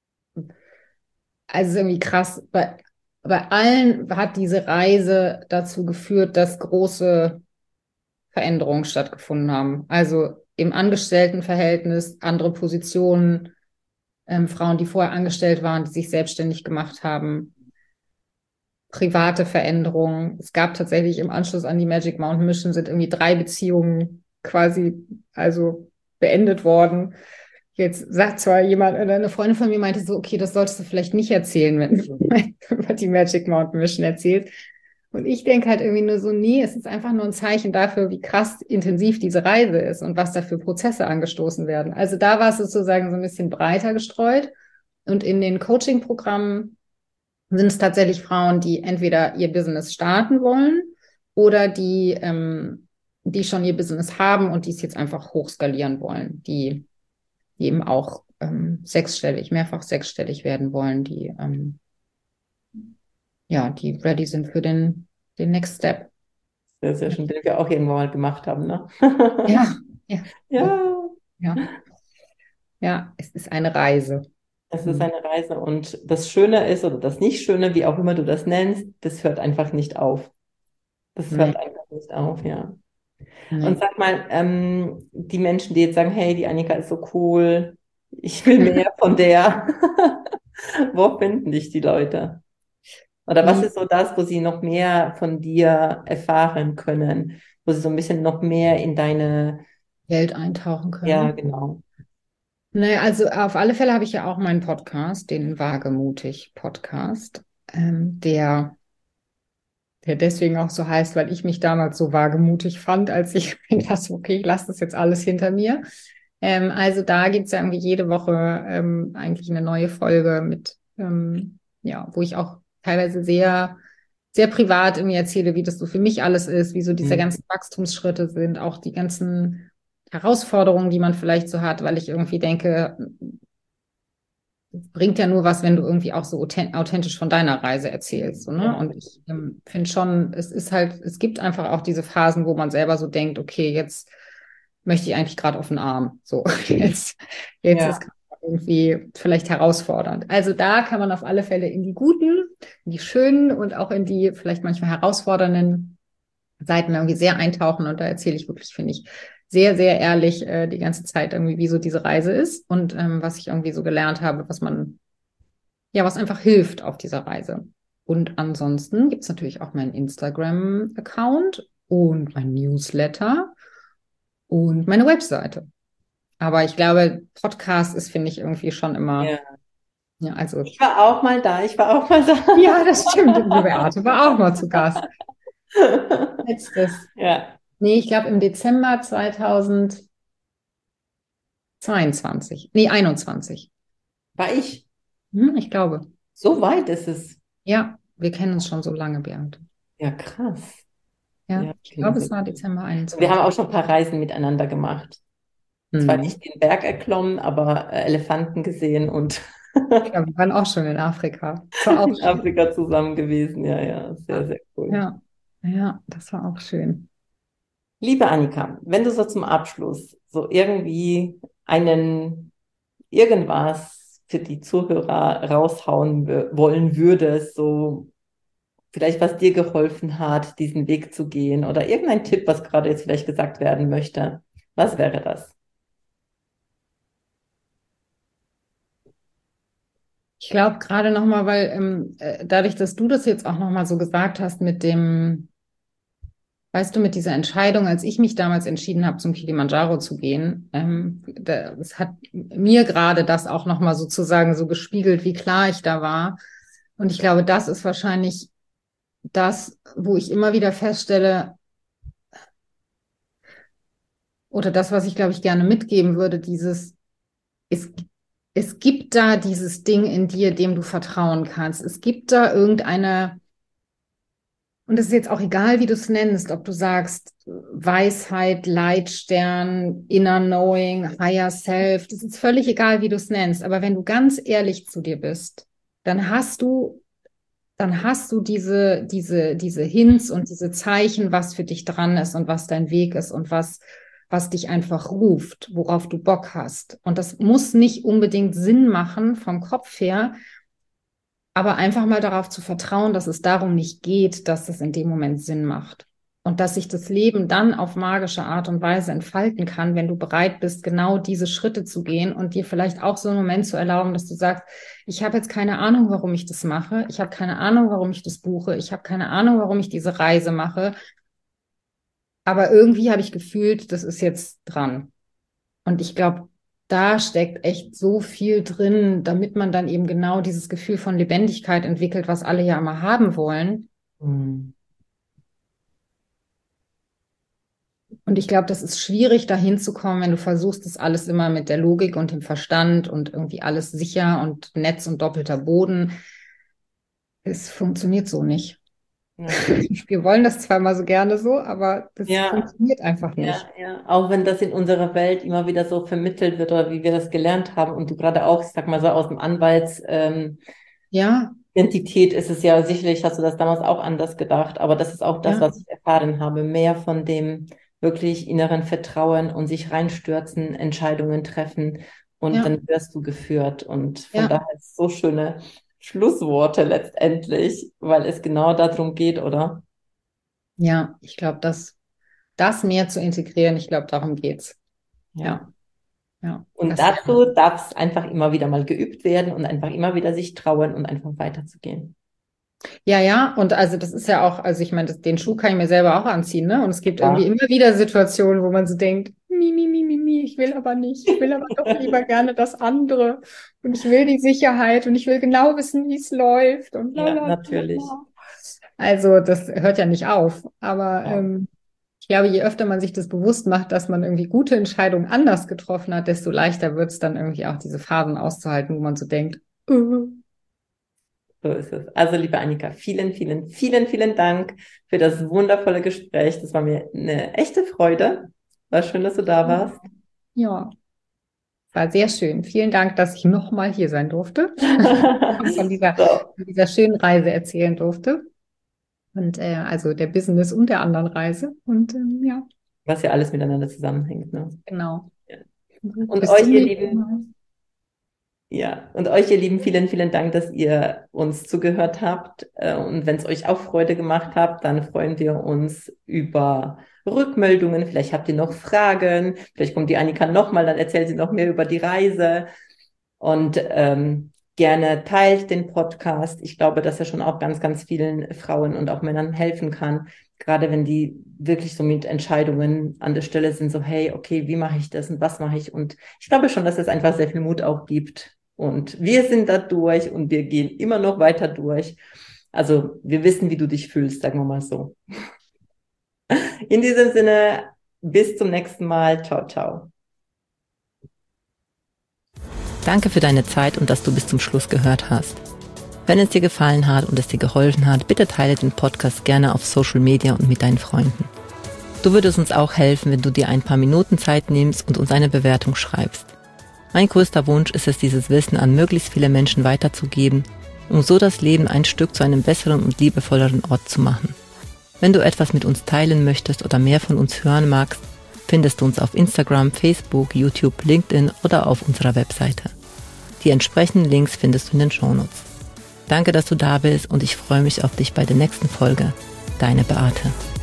also irgendwie krass, bei, bei allen hat diese Reise dazu geführt, dass große Veränderungen stattgefunden haben. Also im Angestelltenverhältnis, andere Positionen, ähm, Frauen, die vorher angestellt waren, die sich selbstständig gemacht haben, private Veränderungen. Es gab tatsächlich im Anschluss an die Magic Mountain Mission sind irgendwie drei Beziehungen quasi also beendet worden. Jetzt sagt zwar jemand, oder eine Freundin von mir meinte so, okay, das solltest du vielleicht nicht erzählen, wenn du über die Magic Mountain Mission erzählst. Und ich denke halt irgendwie nur so, nee, es ist einfach nur ein Zeichen dafür, wie krass intensiv diese Reise ist und was da für Prozesse angestoßen werden. Also da war es sozusagen so ein bisschen breiter gestreut. Und in den Coaching-Programmen sind es tatsächlich Frauen, die entweder ihr Business starten wollen oder die, ähm, die schon ihr Business haben und die es jetzt einfach hochskalieren wollen, die, die eben auch ähm, sechsstellig, mehrfach sechsstellig werden wollen, die ähm, ja, die ready sind für den, den Next Step. Sehr, sehr schön, den wir auch irgendwann mal gemacht haben, ne? Ja, ja, Ja, ja, ja, es ist eine Reise. es ist Hm. eine Reise und das Schöne ist oder das Nicht-Schöne, wie auch immer du das nennst, das hört einfach nicht auf. Das Nee, hört einfach nicht auf, ja. Und nee. sag mal, ähm, die Menschen, die jetzt sagen, hey, die Annika ist so cool, ich will mehr von der. Wo finden dich die Leute? Oder was Mhm. ist so das, wo sie noch mehr von dir erfahren können, wo sie so ein bisschen noch mehr in deine, Welt eintauchen ja, können. genau. Naja, also auf alle Fälle habe ich ja auch meinen Podcast, den Wagemutig-Podcast, ähm, der, der deswegen auch so heißt, weil ich mich damals so wagemutig fand, als ich dachte, okay, ich lasse das jetzt alles hinter mir. Ähm, also da gibt es ja irgendwie jede Woche ähm, eigentlich eine neue Folge mit, ähm, ja, wo ich auch teilweise sehr, sehr privat irgendwie erzähle, wie das so für mich alles ist, wie so diese Mhm. ganzen Wachstumsschritte sind, auch die ganzen Herausforderungen, die man vielleicht so hat, weil ich irgendwie denke, es bringt ja nur was, wenn du irgendwie auch so authentisch von deiner Reise erzählst, so, ne? Ja. Und ich ähm, finde schon, es ist halt, es gibt einfach auch diese Phasen, wo man selber so denkt, okay, jetzt möchte ich eigentlich gerade auf den Arm. So, jetzt, jetzt ist Ja. gerade irgendwie vielleicht herausfordernd. Also da kann man auf alle Fälle in die guten, in die schönen und auch in die vielleicht manchmal herausfordernden Seiten irgendwie sehr eintauchen. Und da erzähle ich wirklich, finde ich, sehr, sehr ehrlich äh, die ganze Zeit irgendwie, wie so diese Reise ist und ähm, was ich irgendwie so gelernt habe, was man, ja, was einfach hilft auf dieser Reise. Und ansonsten gibt es natürlich auch meinen Instagram-Account und mein Newsletter und meine Webseite. Aber ich glaube, Podcast ist, finde ich, irgendwie schon immer, Ja. ja, also, Ich war auch mal da, ich war auch mal ja, das stimmt. Die Beate war auch mal zu Gast. da. Letztes. Ja. Nee, ich glaube im Dezember zweitausendzweiundzwanzig. Nee, einundzwanzig. War ich? Hm, ich glaube. So weit ist es. Ja, wir kennen uns schon so lange, Beate. Ja, krass. Ja, Ja, ich okay, glaube, es sehr war cool. Dezember Wir haben einundzwanzig. auch schon ein paar Reisen miteinander gemacht. Zwar Hm. nicht den Berg erklommen, aber äh, Elefanten gesehen und Ich glaube, wir waren auch schon in Afrika. Das war auch in schön. Afrika zusammen gewesen. Ja, ja, sehr, Ja, sehr cool. ja, ja, das war auch schön. Liebe Annika, wenn du so zum Abschluss so irgendwie einen, irgendwas für die Zuhörer raushauen w- wollen würdest, so vielleicht was dir geholfen hat, diesen Weg zu gehen oder irgendein Tipp, was gerade jetzt vielleicht gesagt werden möchte, was wäre das? Ich glaube gerade nochmal, weil ähm, äh, dadurch, dass du das jetzt auch nochmal so gesagt hast mit dem, weißt du, mit dieser Entscheidung, als ich mich damals entschieden habe, zum Kilimanjaro zu gehen, ähm, da, es hat mir gerade das auch nochmal sozusagen so gespiegelt, wie klar ich da war. Und ich glaube, das ist wahrscheinlich das, wo ich immer wieder feststelle, oder das, was ich, glaube ich, gerne mitgeben würde, dieses, es, es gibt da dieses Ding in dir, dem du vertrauen kannst. Es gibt da irgendeine. Und es ist jetzt auch egal, wie du es nennst, ob du sagst Weisheit, Leitstern, Inner Knowing, Higher Self, das ist völlig egal, wie du es nennst. Aber wenn du ganz ehrlich zu dir bist, dann hast du, dann hast du diese, diese, diese Hints und diese Zeichen, was für dich dran ist und was dein Weg ist und was, was dich einfach ruft, worauf du Bock hast. Und das muss nicht unbedingt Sinn machen vom Kopf her, aber einfach mal darauf zu vertrauen, dass es darum nicht geht, dass es in dem Moment Sinn macht. Und dass sich das Leben dann auf magische Art und Weise entfalten kann, wenn du bereit bist, genau diese Schritte zu gehen und dir vielleicht auch so einen Moment zu erlauben, dass du sagst, ich habe jetzt keine Ahnung, warum ich das mache. Ich habe keine Ahnung, warum ich das buche. Ich habe keine Ahnung, warum ich diese Reise mache. Aber irgendwie habe ich gefühlt, das ist jetzt dran. Und ich glaube, da steckt echt so viel drin, damit man dann eben genau dieses Gefühl von Lebendigkeit entwickelt, was alle ja immer haben wollen. Hm. Und ich glaube, das ist schwierig, da hinzukommen, wenn du versuchst, das alles immer mit der Logik und dem Verstand und irgendwie alles sicher und Netz und doppelter Boden. Es funktioniert so nicht. Ja. Wir wollen das zwar mal so gerne so, aber das Ja, funktioniert einfach ja, nicht. ja. Auch wenn das in unserer Welt immer wieder so vermittelt wird oder wie wir das gelernt haben und du gerade auch, ich sag mal so aus dem Anwalts, ähm, Ja, Identität ist es ja, sicherlich hast du das damals auch anders gedacht, aber das ist auch das, ja, was ich erfahren habe, mehr von dem wirklich inneren Vertrauen und sich reinstürzen, Entscheidungen treffen und ja, dann wirst du geführt und von ja. daher ist es so schöne Schlussworte letztendlich, weil es genau darum geht, oder? Ja, ich glaube, das, das mehr zu integrieren, ich glaube, darum geht's. Ja. Ja, ja, Und das, dazu darf es einfach immer wieder mal geübt werden und einfach immer wieder sich trauen und einfach weiterzugehen. Ja, ja, und also das ist ja auch, also ich meine, das, den Schuh kann ich mir selber auch anziehen, ne? Und es gibt Ja. irgendwie immer wieder Situationen, wo man so denkt, mi, mi, mi, mi, mi, ich will aber nicht, ich will aber doch lieber gerne das andere. Und ich will die Sicherheit und ich will genau wissen, wie es läuft und Ja, lalala. natürlich. Also das hört ja nicht auf. Aber Ja. ähm, ich glaube, je öfter man sich das bewusst macht, dass man irgendwie gute Entscheidungen anders getroffen hat, desto leichter wird es dann irgendwie auch diese Phasen auszuhalten, wo man so denkt, uh. So ist es. Also, liebe Annika, vielen, vielen, vielen, vielen Dank für das wundervolle Gespräch. Das war mir eine echte Freude. War schön, dass du da warst. Ja, war sehr schön. Vielen Dank, dass ich nochmal hier sein durfte und von dieser, So, von dieser schönen Reise erzählen durfte. Und äh, also der Business und der anderen Reise. Und ähm, ja, was ja alles miteinander zusammenhängt, ne? genau. Ja. Also, Und bis euch, zum ihr nächsten Mal. Lieben, ja, und euch, ihr Lieben, vielen, vielen Dank, dass ihr uns zugehört habt. Äh, Und wenn es euch auch Freude gemacht hat, dann freuen wir uns über Rückmeldungen. Vielleicht habt ihr noch Fragen. Vielleicht kommt die Annika nochmal, dann erzählt sie noch mehr über die Reise. Und ähm, gerne teilt den Podcast. Ich glaube, dass er schon auch ganz, ganz vielen Frauen und auch Männern helfen kann. Gerade wenn die wirklich so mit Entscheidungen an der Stelle sind, so, hey, okay, wie mache ich das und was mache ich? Und ich glaube schon, dass es einfach sehr viel Mut auch gibt. Und wir sind da durch und wir gehen immer noch weiter durch. Also wir wissen, wie du dich fühlst, sagen wir mal so. In diesem Sinne, bis zum nächsten Mal. Ciao, ciao. Danke für deine Zeit und dass du bis zum Schluss gehört hast. Wenn es dir gefallen hat und es dir geholfen hat, bitte teile den Podcast gerne auf Social Media und mit deinen Freunden. Du würdest uns auch helfen, wenn du dir ein paar Minuten Zeit nimmst und uns eine Bewertung schreibst. Mein größter Wunsch ist es, dieses Wissen an möglichst viele Menschen weiterzugeben, um so das Leben ein Stück zu einem besseren und liebevolleren Ort zu machen. Wenn du etwas mit uns teilen möchtest oder mehr von uns hören magst, findest du uns auf Instagram, Facebook, YouTube, LinkedIn oder auf unserer Webseite. Die entsprechenden Links findest du in den Shownotes. Danke, dass du da bist und ich freue mich auf dich bei der nächsten Folge. Deine Beate.